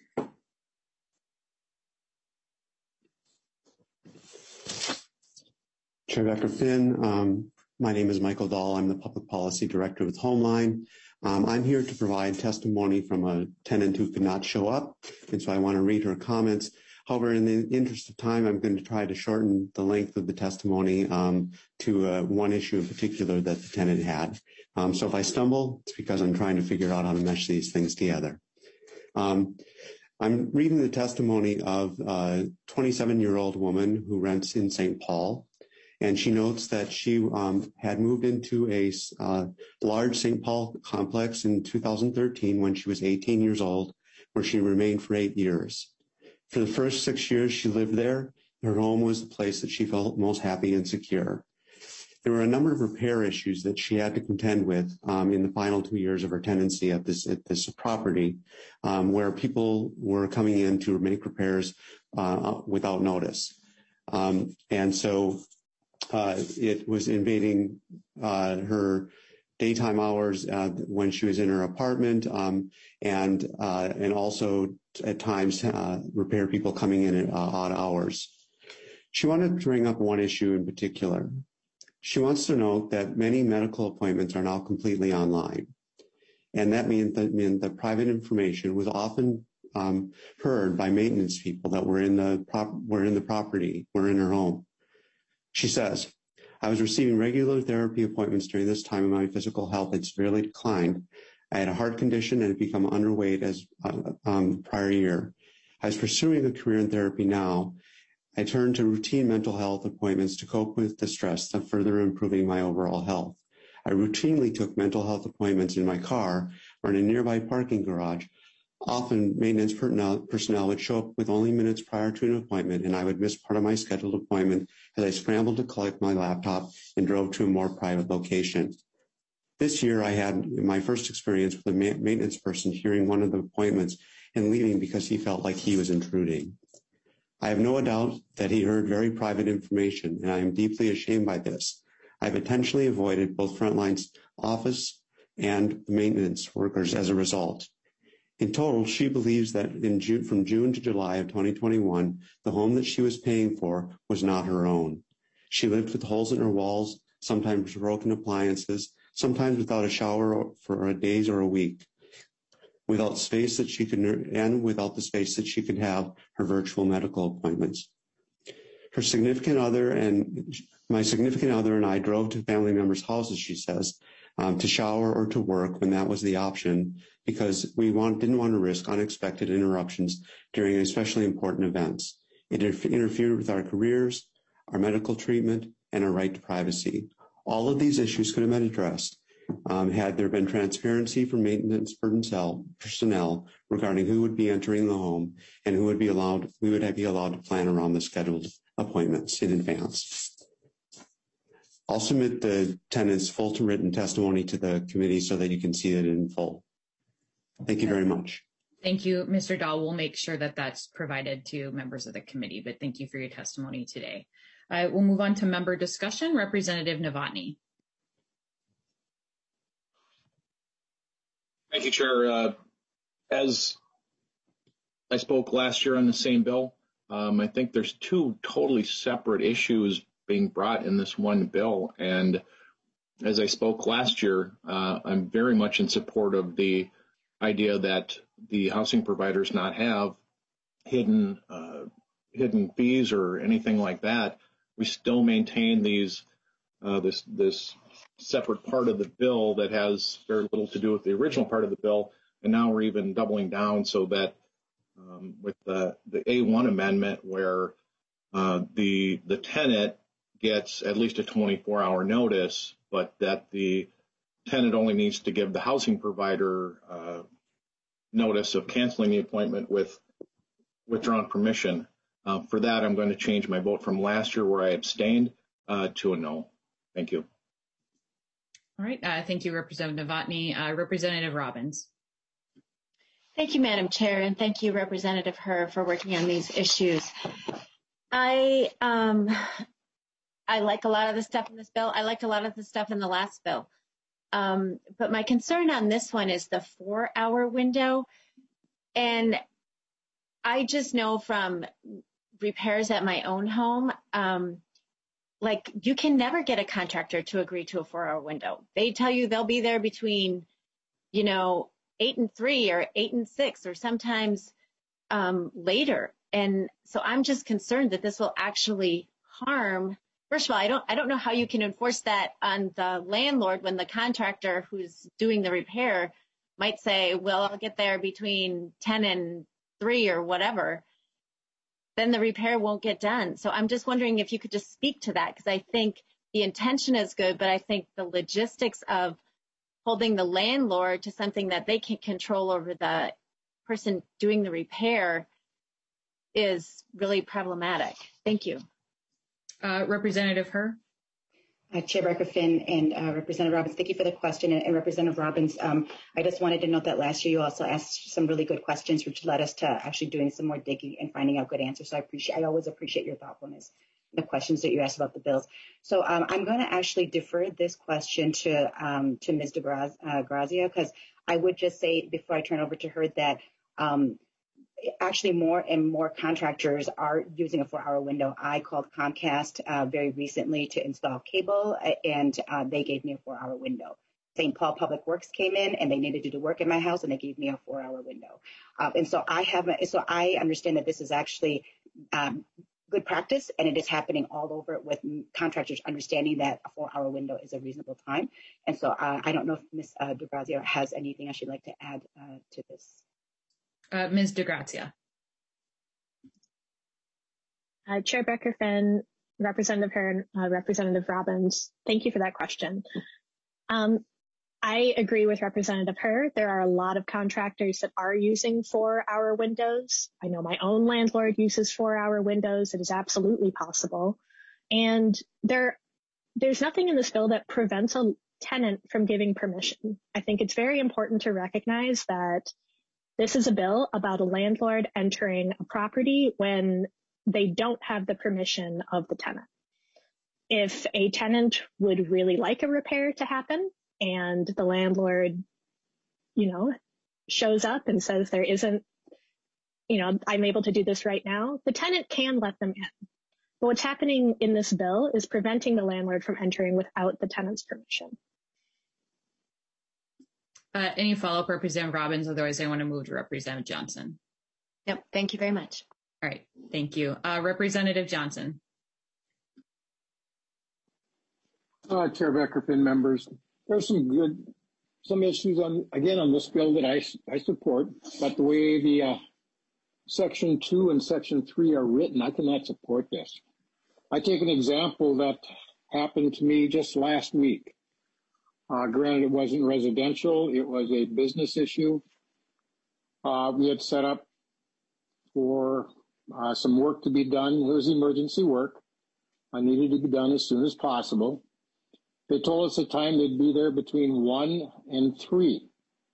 Speaker 16: Chair Becker-Finn, my name is Michael Dahl. I'm the Public Policy Director with Homeline. I'm here to provide testimony from a tenant who could not show up, and so I want to read her comments. However, in the interest of time, I'm going to try to shorten the length of the testimony to one issue in particular that the tenant had. So if I stumble, it's because I'm trying to figure out how to mesh these things together. I'm reading the testimony of a 27-year-old woman who rents in St. Paul, and she notes that she had moved into a large St. Paul complex in 2013 when she was 18 years old, where she remained for 8 years. For the first 6 years she lived there, her home was the place that she felt most happy and secure. There were a number of repair issues that she had to contend with in the final 2 years of her tenancy at this property, where people were coming in to make repairs without notice. And so it was invading her daytime hours when she was in her apartment, and also at times repair people coming in at odd hours. She wanted to bring up one issue in particular. She wants to note that many medical appointments are now completely online, and that means that private information was often heard by maintenance people that were in the property, were in her home. She says, I was receiving regular therapy appointments during this time, and my physical health had severely declined. I had a heart condition and had become underweight as prior year. I was pursuing a career in therapy now. I turned to routine mental health appointments to cope with the stress of further improving my overall health. I routinely took mental health appointments in my car or in a nearby parking garage. Often, maintenance personnel would show up with only minutes prior to an appointment, and I would miss part of my scheduled appointment as I scrambled to collect my laptop and drove to a more private location. This year, I had my first experience with a maintenance person hearing one of the appointments and leaving because he felt like he was intruding. I have no doubt that he heard very private information, and I am deeply ashamed by this. I have intentionally avoided both Frontline's office and maintenance workers as a result. In total, she believes that from June to July of 2021, the home that she was paying for was not her own. She lived with holes in her walls, sometimes broken appliances, sometimes without a shower for days or a week, without the space that she could have her virtual medical appointments. My significant other and I drove to family members' houses, she says, to shower or to work when that was the option, because we didn't want to risk unexpected interruptions during especially important events. It interfered with our careers, our medical treatment, and our right to privacy. All of these issues could have been addressed had there been transparency from maintenance personnel regarding who would be entering the home and we would be allowed to plan around the scheduled appointments in advance. I'll submit the tenant's full written testimony to the committee so that you can see it in full. Thank you very much.
Speaker 1: Thank you, Mr. Dahl. We'll make sure that that's provided to members of the committee, but thank you for your testimony today. We'll move on to member discussion. Representative Novotny.
Speaker 4: Thank you, Chair. As I spoke last year on the same bill, I think there's two totally separate issues being brought in this one bill. And as I spoke last year, I'm very much in support of the idea that the housing providers not have hidden fees or anything like that. We still maintain this separate part of the bill that has very little to do with the original part of the bill, and now we're even doubling down so that with the A1 amendment where the tenant gets at least a 24-hour notice, but that the tenant only needs to give the housing provider notice of canceling the appointment with withdrawn permission. For that, I'm going to change my vote from last year where I abstained to a no. Thank you.
Speaker 1: All right. Thank you, Representative Novotny. Representative Robbins.
Speaker 3: Thank you, Madam Chair, and thank you, Representative Herr, for working on these issues. I like a lot of the stuff in this bill. I liked a lot of the stuff in the last bill. But my concern on this one is the 4-hour window. And I just know from repairs at my own home, like you can never get a contractor to agree to a 4-hour window. They tell you they'll be there between, 8 and 3 or 8 and 6 or sometimes later. And so I'm just concerned that this will actually harm. First of all, I don't know how you can enforce that on the landlord when the contractor who's doing the repair might say, well, I'll get there between 10 and 3 or whatever. Then the repair won't get done. So I'm just wondering if you could just speak to that, because I think the intention is good, but I think the logistics of holding the landlord to something that they can control over the person doing the repair is really problematic. Thank you.
Speaker 1: Representative Herr.
Speaker 5: Chair Becker-Finn and Representative Robbins, thank you for the question. And Representative Robbins, I just wanted to note that last year you also asked some really good questions, which led us to actually doing some more digging and finding out good answers. So I always appreciate your thoughtfulness, the questions that you asked about the bills. So I'm going to actually defer this question to Ms. DeGrazia, because I would just say before I turn over to her that actually more and more contractors are using a 4-hour window. I called Comcast very recently to install cable, and they gave me a 4-hour window. St. Paul Public Works came in and they needed to do work in my house, and they gave me a 4-hour window. And so I understand that this is actually good practice, and it is happening all over with contractors understanding that a 4-hour window is a reasonable time. And so I don't know if Ms. DeGrazia has anything else she'd like to add to this.
Speaker 1: Ms. DeGrazia.
Speaker 6: Chair Becker-Finn, Representative Herr, and Representative Robbins, thank you for that question. I agree with Representative Herr. There are a lot of contractors that are using 4-hour windows. I know my own landlord uses 4-hour windows. It is absolutely possible. And there's nothing in this bill that prevents a tenant from giving permission. I think it's very important to recognize that this is a bill about a landlord entering a property when they don't have the permission of the tenant. If a tenant would really like a repair to happen and the landlord, shows up and says there isn't, I'm able to do this right now, the tenant can let them in. But what's happening in this bill is preventing the landlord from entering without the tenant's permission.
Speaker 1: Any follow-up, Representative Robbins? Otherwise, I want to move to Representative Johnson.
Speaker 3: Yep. Thank you very much.
Speaker 1: All right. Thank you. Representative Johnson.
Speaker 12: Chair Becker-Finn, members, there's some issues on this bill that I support, but the way the Section 2 and Section 3 are written, I cannot support this. I take an example that happened to me just last week. Granted, it wasn't residential. It was a business issue. We had set up for some work to be done. It was emergency work. I needed to be done as soon as possible. They told us the time they'd be there between 1 and 3.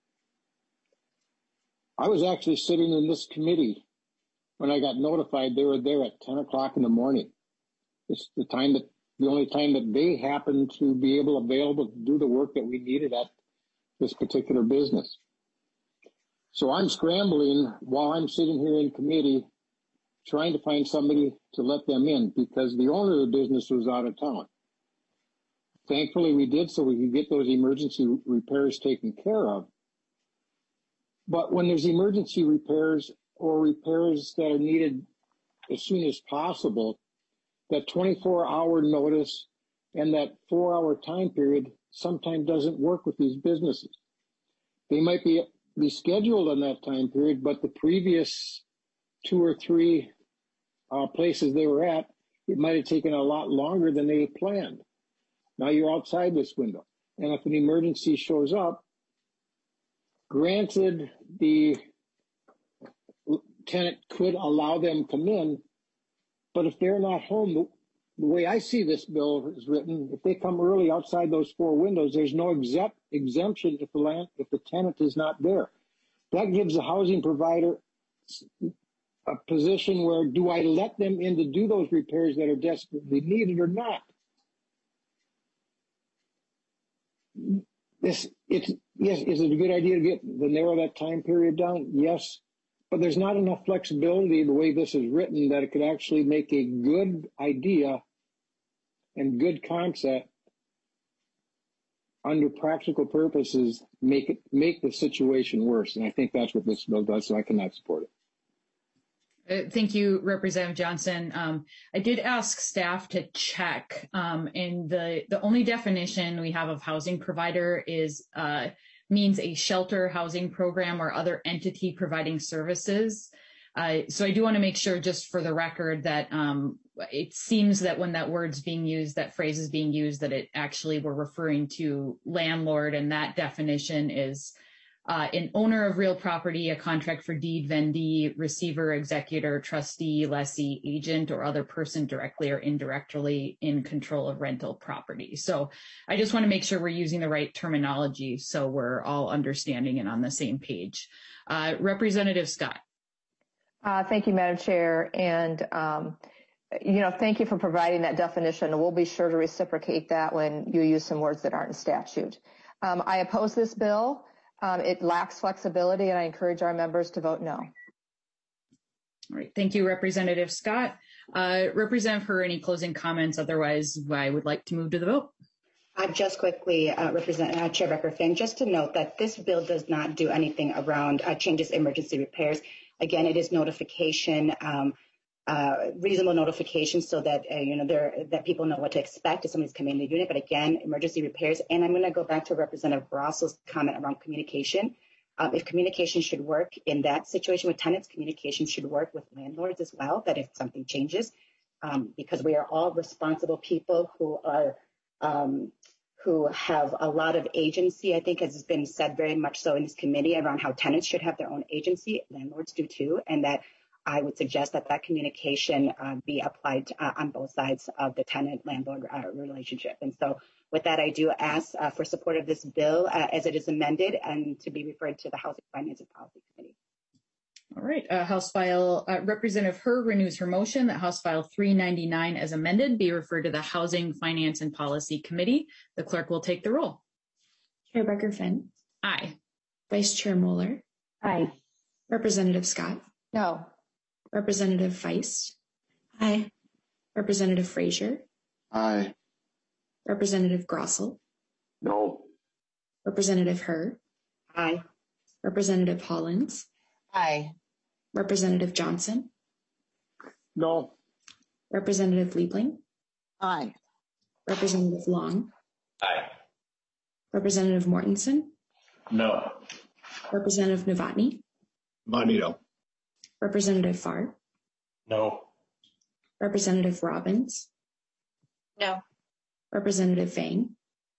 Speaker 12: I was actually sitting in this committee when I got notified they were there at 10 o'clock in the morning. It's the only time that they happened to be available to do the work that we needed at this particular business. So I'm scrambling while I'm sitting here in committee trying to find somebody to let them in because the owner of the business was out of town. Thankfully, we did so we could get those emergency repairs taken care of. But when there's emergency repairs or repairs that are needed as soon as possible, that 24-hour notice and that 4-hour time period sometimes doesn't work with these businesses. They might be scheduled on that time period, but the previous 2 or 3 places they were at, it might have taken a lot longer than they had planned. Now you're outside this window. And if an emergency shows up, granted the tenant could allow them to come in, but if they're not home, the way I see this bill is written, if they come early outside those 4 windows, there's no exemption if the tenant is not there. That gives the housing provider a position where, do I let them in to do those repairs that are desperately needed or not? Is it a good idea to narrow that time period down? Yes. But there's not enough flexibility the way this is written that it could actually make a good idea and good concept under practical purposes make the situation worse. And I think that's what this bill does, so I cannot support it.
Speaker 1: Thank you, Representative Johnson. I did ask staff to check, and the only definition we have of housing provider is means a shelter, housing program, or other entity providing services. So I do want to make sure, just for the record, that it seems that when that word's being used, that phrase is being used, that it actually we're referring to landlord, and that definition is an owner of real property, a contract for deed, vendee, receiver, executor, trustee, lessee, agent, or other person directly or indirectly in control of rental property. So I just want to make sure we're using the right terminology so we're all understanding and on the same page. Representative Scott.
Speaker 10: Thank you, Madam Chair. And, thank you for providing that definition. We'll be sure to reciprocate that when you use some words that aren't in statute. I oppose this bill. It lacks flexibility, and I encourage our members to vote no.
Speaker 1: All right. Thank you, Representative Scott. Representative Herr, any closing comments? Otherwise, I would like to move to the vote.
Speaker 5: Just quickly, Chair Becker-Finn, just to note that this bill does not do anything around changes emergency repairs. Again, it is notification, reasonable notification, so that that people know what to expect if somebody's coming in the unit. But again, emergency repairs. And I'm going to go back to Representative Barraso's comment around communication. If communication should work in that situation with tenants, communication should work with landlords as well. That if something changes, because we are all responsible people who have a lot of agency. I think has been said very much so in this committee around how tenants should have their own agency. Landlords do too, and that I would suggest that communication be applied on both sides of the tenant-landlord relationship. And so with that, I do ask for support of this bill as it is amended and to be referred to the Housing Finance and Policy Committee.
Speaker 1: All right. House File Representative Herr renews her motion that House File 399 as amended be referred to the Housing Finance and Policy Committee. The clerk will take the roll.
Speaker 2: Chair Becker-Finn.
Speaker 1: Aye.
Speaker 2: Vice Chair Moeller.
Speaker 6: Aye.
Speaker 2: Representative Scott.
Speaker 10: No.
Speaker 2: Representative Feist.
Speaker 6: Aye.
Speaker 2: Representative Frazier.
Speaker 13: Aye.
Speaker 2: Representative Grossel.
Speaker 14: No.
Speaker 2: Representative Herr.
Speaker 5: Aye.
Speaker 2: Representative Hollins.
Speaker 17: Aye.
Speaker 2: Representative Johnson.
Speaker 12: No.
Speaker 2: Representative Liebling.
Speaker 17: Aye.
Speaker 2: Representative Long.
Speaker 11: Aye.
Speaker 2: Representative Mortensen.
Speaker 11: No.
Speaker 2: Representative Novotny.
Speaker 4: Bonito.
Speaker 2: Representative Farr.
Speaker 11: No.
Speaker 2: Representative Robbins.
Speaker 3: No.
Speaker 2: Representative Fang.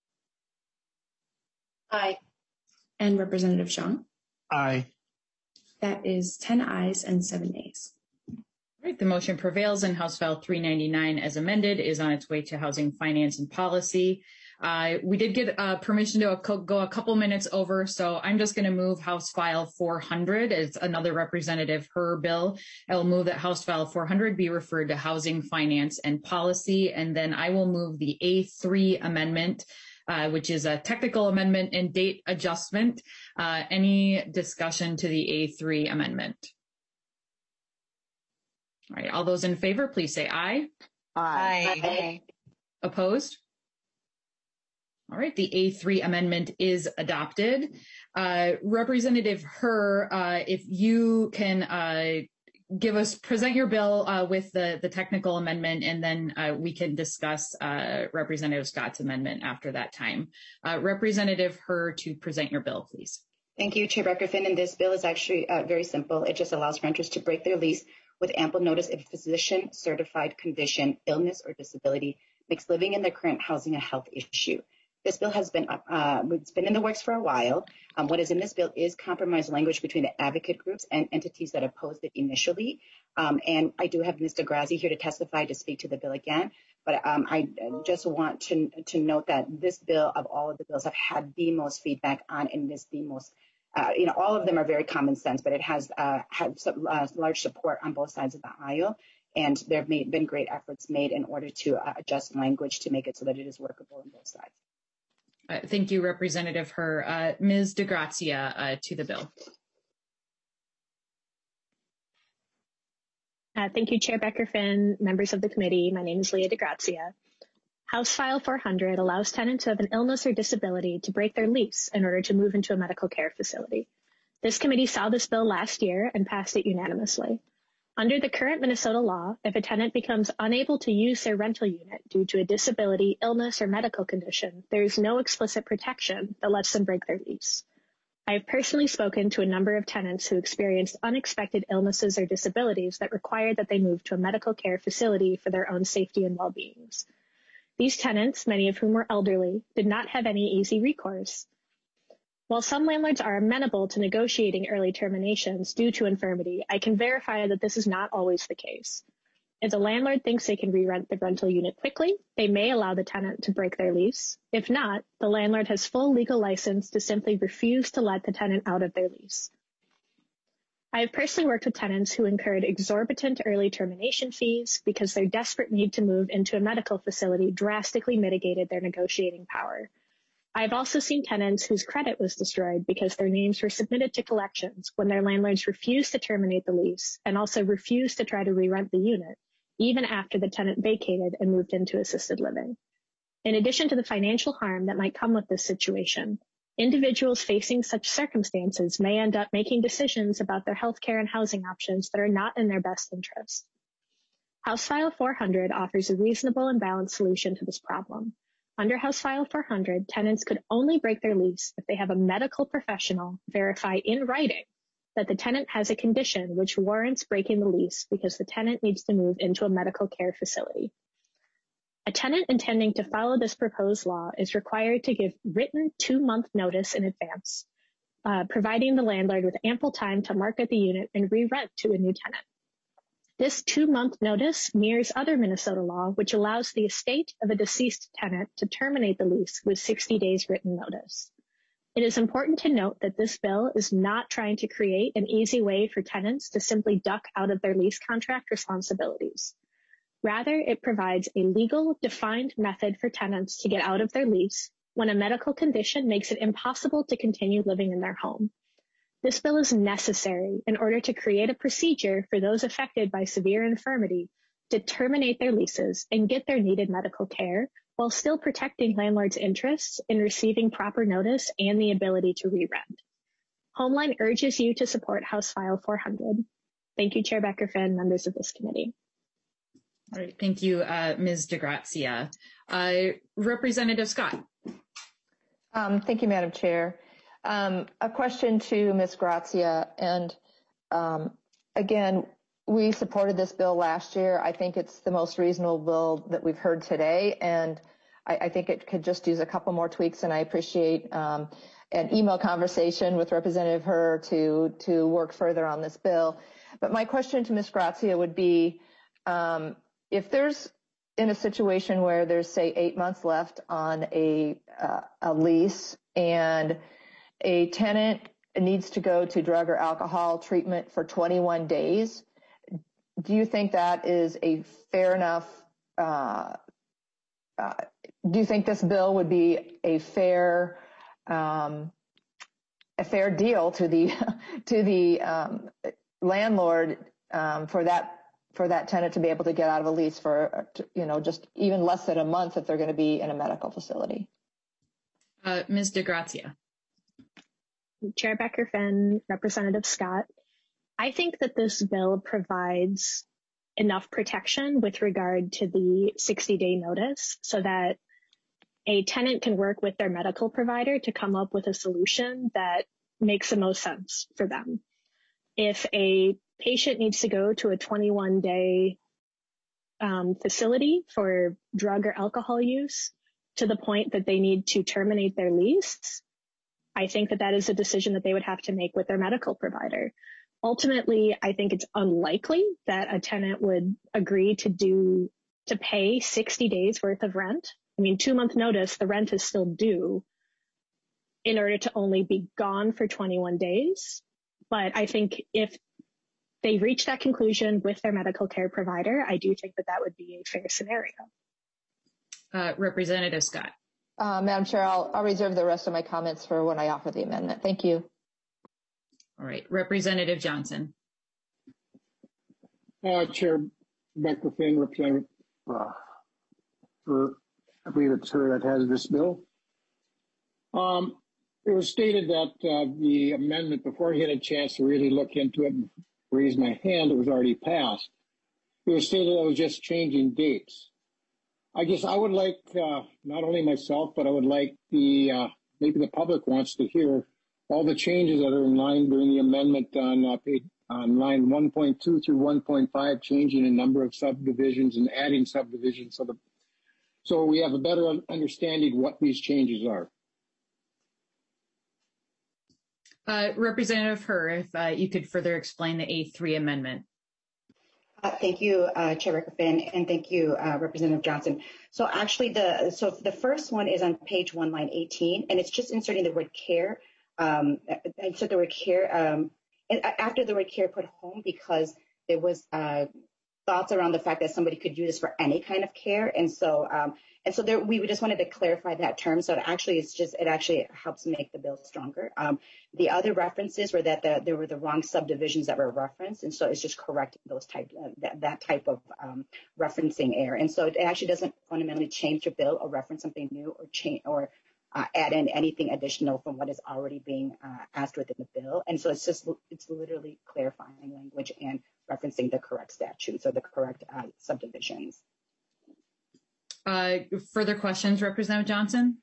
Speaker 3: Aye.
Speaker 2: And Representative Zhang.
Speaker 17: Aye.
Speaker 2: That is 10 ayes and 7 nays.
Speaker 1: All right. The motion prevails, and House File 399 as amended is on its way to Housing Finance and Policy. We did get permission to go a couple minutes over, so I'm just going to move House File 400. It's another Representative Herr bill. I will move that House File 400 be referred to Housing Finance and Policy, and then I will move the A3 amendment, which is a technical amendment and date adjustment. Any discussion to the A3 amendment? All right, all those in favor, please say aye.
Speaker 17: Aye.
Speaker 3: Aye.
Speaker 1: Opposed? All right, the A3 amendment is adopted. Representative Herr, if you can present your bill with the technical amendment, and then we can discuss Representative Scott's amendment after that time. Representative Herr, to present your bill, please.
Speaker 5: Thank you, Chair Becker-Finn. And this bill is actually very simple. It just allows renters to break their lease with ample notice if a physician-certified condition, illness, or disability makes living in their current housing a health issue. This bill has been it's been in the works for a while. What is in this bill is compromise language between the advocate groups and entities that opposed it initially. And I do have Ms. DeGrazia here to testify to speak to the bill again. But I just want to note that this bill, of all of the bills, have had the most feedback on, and this the most, all of them are very common sense, but it has had some large support on both sides of the aisle. And there have been great efforts made in order to adjust language to make it so that it is workable on both sides.
Speaker 1: Thank you, Representative Herr. Ms. DeGrazia, to the bill.
Speaker 6: Thank you, Chair Becker-Finn, members of the committee. My name is Leah DeGrazia. House File 400 allows tenants who have an illness or disability to break their lease in order to move into a medical care facility. This committee saw this bill last year and passed it unanimously. Under the current Minnesota law, if a tenant becomes unable to use their rental unit due to a disability, illness, or medical condition, there is no explicit protection that lets them break their lease. I have personally spoken to a number of tenants who experienced unexpected illnesses or disabilities that required that they move to a medical care facility for their own safety and well-being. These tenants, many of whom were elderly, did not have any easy recourse. While some landlords are amenable to negotiating early terminations due to infirmity, I can verify that this is not always the case. If the landlord thinks they can re-rent the rental unit quickly, they may allow the tenant to break their lease. If not, the landlord has full legal license to simply refuse to let the tenant out of their lease. I have personally worked with tenants who incurred exorbitant early termination fees because their desperate need to move into a medical facility drastically mitigated their negotiating power. I've also seen tenants whose credit was destroyed because their names were submitted to collections when their landlords refused to terminate the lease and also refused to try to re-rent the unit, even after the tenant vacated and moved into assisted living. In addition to the financial harm that might come with this situation, individuals facing such circumstances may end up making decisions about their healthcare and housing options that are not in their best interest. House File 400 offers a reasonable and balanced solution to this problem. Under House File 400, tenants could only break their lease if they have a medical professional verify in writing that the tenant has a condition which warrants breaking the lease because the tenant needs to move into a medical care facility. A tenant intending to follow this proposed law is required to give written 2-month notice in advance, providing the landlord with ample time to market the unit and re-rent to a new tenant. This 2-month notice mirrors other Minnesota law, which allows the estate of a deceased tenant to terminate the lease with 60 days written notice. It is important to note that this bill is not trying to create an easy way for tenants to simply duck out of their lease contract responsibilities. Rather, it provides a legal, defined method for tenants to get out of their lease when a medical condition makes it impossible to continue living in their home. This bill is necessary in order to create a procedure for those affected by severe infirmity to terminate their leases and get their needed medical care while still protecting landlords' interests in receiving proper notice and the ability to re-rent. Homeline urges you to support House File 400. Thank you, Chair Becker-Finn, members of this committee.
Speaker 1: All right, thank you, Ms. DeGrazia. Representative Scott.
Speaker 10: Thank you, Madam Chair. A question to Ms. Grazia, and again, we supported this bill last year. I think it's the most reasonable bill that we've heard today, and I think it could just use a couple more tweaks, and I appreciate an email conversation with Representative Herr to work further on this bill. But my question to Ms. Grazia would be, if there's in a situation where there's, say, 8 months left on a lease and a tenant needs to go to drug or alcohol treatment for 21 days, do you think that is a fair enough, do you think this bill would be a fair deal to the landlord for that tenant to be able to get out of a lease for, just even less than a month if they're going to be in a medical facility?
Speaker 1: Ms. DeGrazia.
Speaker 6: Chair Becker-Finn, Representative Scott, I think that this bill provides enough protection with regard to the 60-day notice so that a tenant can work with their medical provider to come up with a solution that makes the most sense for them. If a patient needs to go to a 21-day facility for drug or alcohol use to the point that they need to terminate their lease, I think that that is a decision that they would have to make with their medical provider. Ultimately, I think it's unlikely that a tenant would agree to pay 60 days worth of rent. I mean, 2-month notice, the rent is still due in order to only be gone for 21 days. But I think if they reach that conclusion with their medical care provider, I do think that that would be a fair scenario.
Speaker 1: Representative Scott.
Speaker 10: Madam Chair, I'll reserve the rest of my comments for when I offer the amendment. Thank you.
Speaker 1: All right. Representative Johnson.
Speaker 12: Chair Becker-Finn, Representative, I believe it's her that has this bill. It was stated that the amendment, before I had a chance to really look into it and raise my hand, it was already passed. It was stated that it was just changing dates. I guess I would like, not only myself, but I would like maybe the public wants to hear all the changes that are in line during the amendment on line 1.2 through 1.5, changing a number of subdivisions and adding subdivisions so we have a better understanding what these changes are.
Speaker 1: Representative Herr, if you could further explain the A3 amendment.
Speaker 5: Thank you, Chair Becker-Finn, and thank you, Representative Johnson. So actually, the first one is on page 1, line 18, and it's just inserting the word care. Insert the word care after the word care, put home, because there was thoughts around the fact that somebody could use this for any kind of care, and so there, we just wanted to clarify that term. So it actually helps make the bill stronger. The other references were that there were the wrong subdivisions that were referenced, and so it's just correcting those that type of referencing error. And so it actually doesn't fundamentally change the bill or reference something new or change or add in anything additional from what is already being asked within the bill. And so it's literally clarifying language and referencing the correct statutes or the correct subdivisions.
Speaker 1: Further questions, Representative Johnson?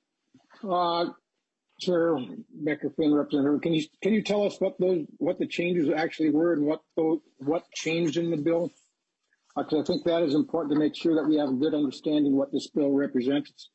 Speaker 12: Chair Becker-Finn, Representative, can you tell us what the changes actually were and what changed in the bill? Because I think that is important to make sure that we have a good understanding what this bill represents.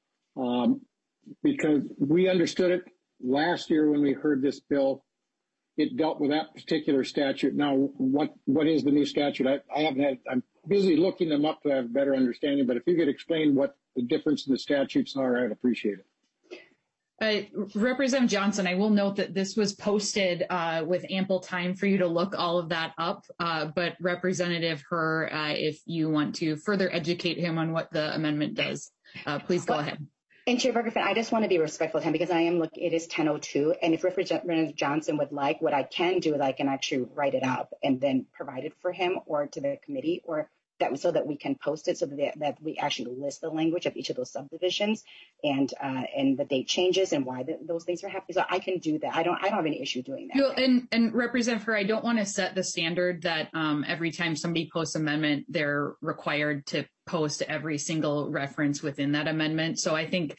Speaker 12: Because we understood it last year when we heard this bill, it dealt with that particular statute. Now, what is the new statute? I'm busy looking them up to have a better understanding, but if you could explain what the difference in the statutes are, I'd appreciate it.
Speaker 1: Representative Johnson, I will note that this was posted with ample time for you to look all of that up, but Representative Herr, if you want to further educate him on what the amendment does, please go ahead.
Speaker 5: And Chair Becker-Finn, I just want to be respectful of him because it is 10:02, and if Representative Johnson would like, what I can do is I can actually write it up and then provide it for him or to the committee, or so that we can post it so that we actually list the language of each of those subdivisions and the date changes and why those things are happening. So I can do that. I don't have any issue doing that.
Speaker 1: And Representative Herr, I don't want to set the standard that every time somebody posts amendment, they're required to post every single reference within that amendment. So I think,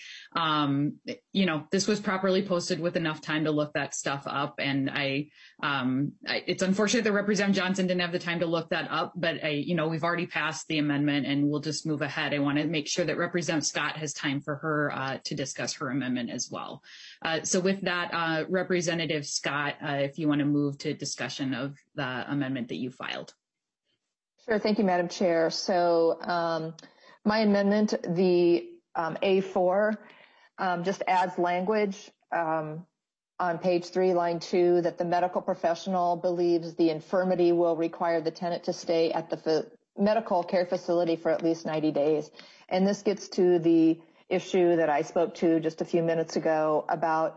Speaker 1: this was properly posted with enough time to look that stuff up. And it's unfortunate that Representative Johnson didn't have the time to look that up, but we've already passed the amendment and we'll just move ahead. I want to make sure that Representative Scott has time for her to discuss her amendment as well. So with that, Representative Scott, if you want to move to discussion of the amendment that you filed.
Speaker 10: Sure. Thank you, Madam Chair. So my amendment, the A4, just adds language on page 3, line 2, that the medical professional believes the infirmity will require the tenant to stay at the medical care facility for at least 90 days. And this gets to the issue that I spoke to just a few minutes ago about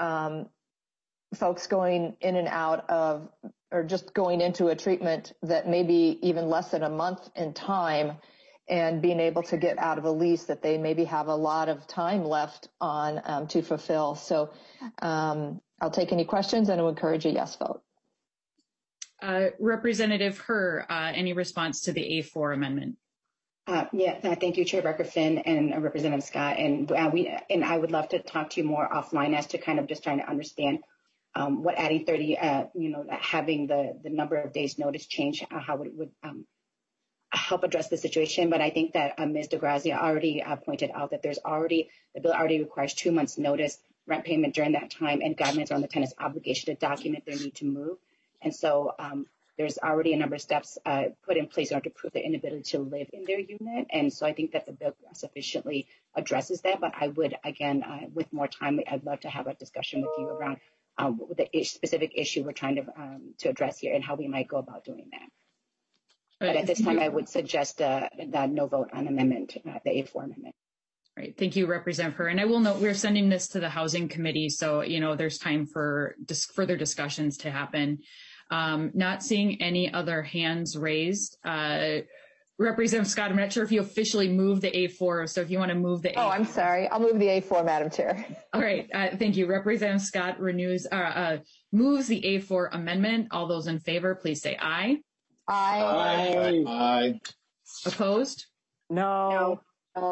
Speaker 10: folks going in and out of, or just going into a treatment that may be even less than a month in time and being able to get out of a lease that they maybe have a lot of time left on to fulfill. So I'll take any questions and I will encourage a yes vote.
Speaker 1: Representative Herr, any response to the A4 amendment?
Speaker 5: Thank you, Chair Becker-Finn and Representative Scott. And I would love to talk to you more offline as to kind of just trying to understand what adding 30, having the number of days notice change, how it would help address the situation. But I think that Ms. DeGrazia already pointed out that the bill already requires 2 months notice, rent payment during that time, and guidelines on the tenant's obligation to document their need to move. And so there's already a number of steps put in place in order to prove their inability to live in their unit. And so I think that the bill sufficiently addresses that. But I would, again, with more time, I'd love to have a discussion with you around the specific issue we're trying to address here and how we might go about doing that. But at this time, I would suggest that no vote on amendment, the A4 amendment.
Speaker 1: Right. Thank you, Representative Herr. And I will note we're sending this to the Housing Committee, so there's time for further discussions to happen. Not seeing any other hands raised. Representative Scott, I'm not sure if you officially moved the A4, so if you want to move the A4.
Speaker 10: Oh, I'm sorry. I'll move the A4, Madam Chair.
Speaker 1: All right. Thank you. Representative Scott moves the A4 amendment. All those in favor, please say aye.
Speaker 10: Aye.
Speaker 4: Aye.
Speaker 1: Opposed?
Speaker 17: No.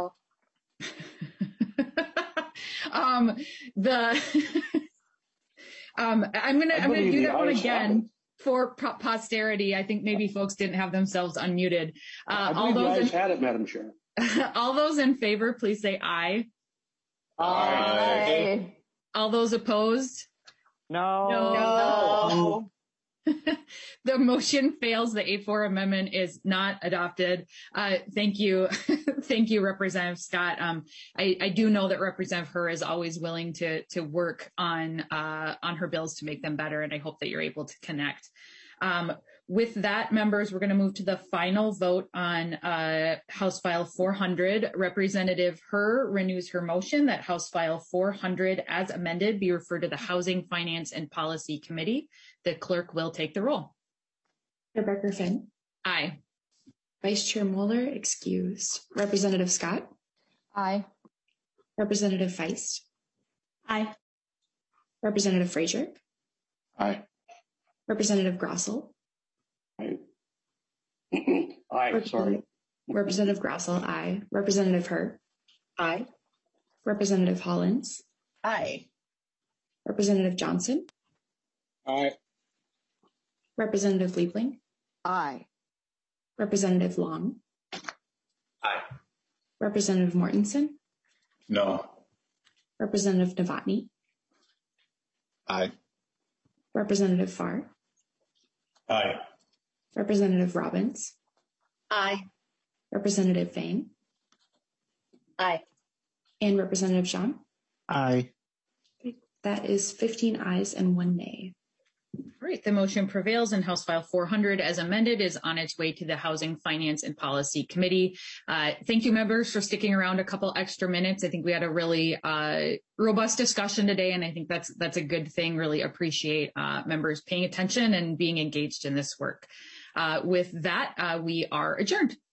Speaker 1: I'm gonna do that one again for posterity. I think maybe folks didn't have themselves unmuted.
Speaker 14: I believe the ayes had it, Madam Chair.
Speaker 1: All those in favor, please say aye.
Speaker 17: Aye.
Speaker 1: All those opposed?
Speaker 17: No.
Speaker 1: The motion fails. The A4 amendment is not adopted. Thank you. Thank you, Representative Scott. I do know that Representative Herr is always willing to work on her bills to make them better, and I hope that you're able to connect. With that, members, we're going to move to the final vote on House File 400. Representative Herr renews her motion that House File 400 as amended be referred to the Housing, Finance, and Policy Committee. The clerk will take the roll.
Speaker 2: Chair Becker-Finn.
Speaker 1: Aye.
Speaker 2: Vice Chair Mueller, excused. Representative Scott.
Speaker 10: Aye.
Speaker 2: Representative Feist.
Speaker 3: Aye.
Speaker 2: Representative Frazier.
Speaker 13: Aye.
Speaker 2: Representative Grossel.
Speaker 14: Aye. Aye, sorry.
Speaker 2: Representative Grossel, aye. Representative Herr.
Speaker 5: Aye.
Speaker 2: Representative Hollins.
Speaker 17: Aye.
Speaker 2: Representative Johnson.
Speaker 12: Aye.
Speaker 2: Representative Liebling.
Speaker 17: Aye.
Speaker 2: Representative Long.
Speaker 11: Aye.
Speaker 2: Representative Mortensen.
Speaker 4: No.
Speaker 2: Representative Novotny.
Speaker 4: Aye.
Speaker 2: Representative Farr.
Speaker 4: Aye.
Speaker 2: Representative Robbins.
Speaker 3: Aye.
Speaker 2: Representative Fain.
Speaker 3: Aye.
Speaker 2: And Representative Jean.
Speaker 17: Aye.
Speaker 2: That is 15 ayes and 1 nay.
Speaker 1: All right, the motion prevails and House File 400 as amended is on its way to the Housing, Finance, and Policy Committee. Thank you, members, for sticking around a couple extra minutes. I think we had a really robust discussion today, and I think that's a good thing. Really appreciate members paying attention and being engaged in this work. With that, we are adjourned.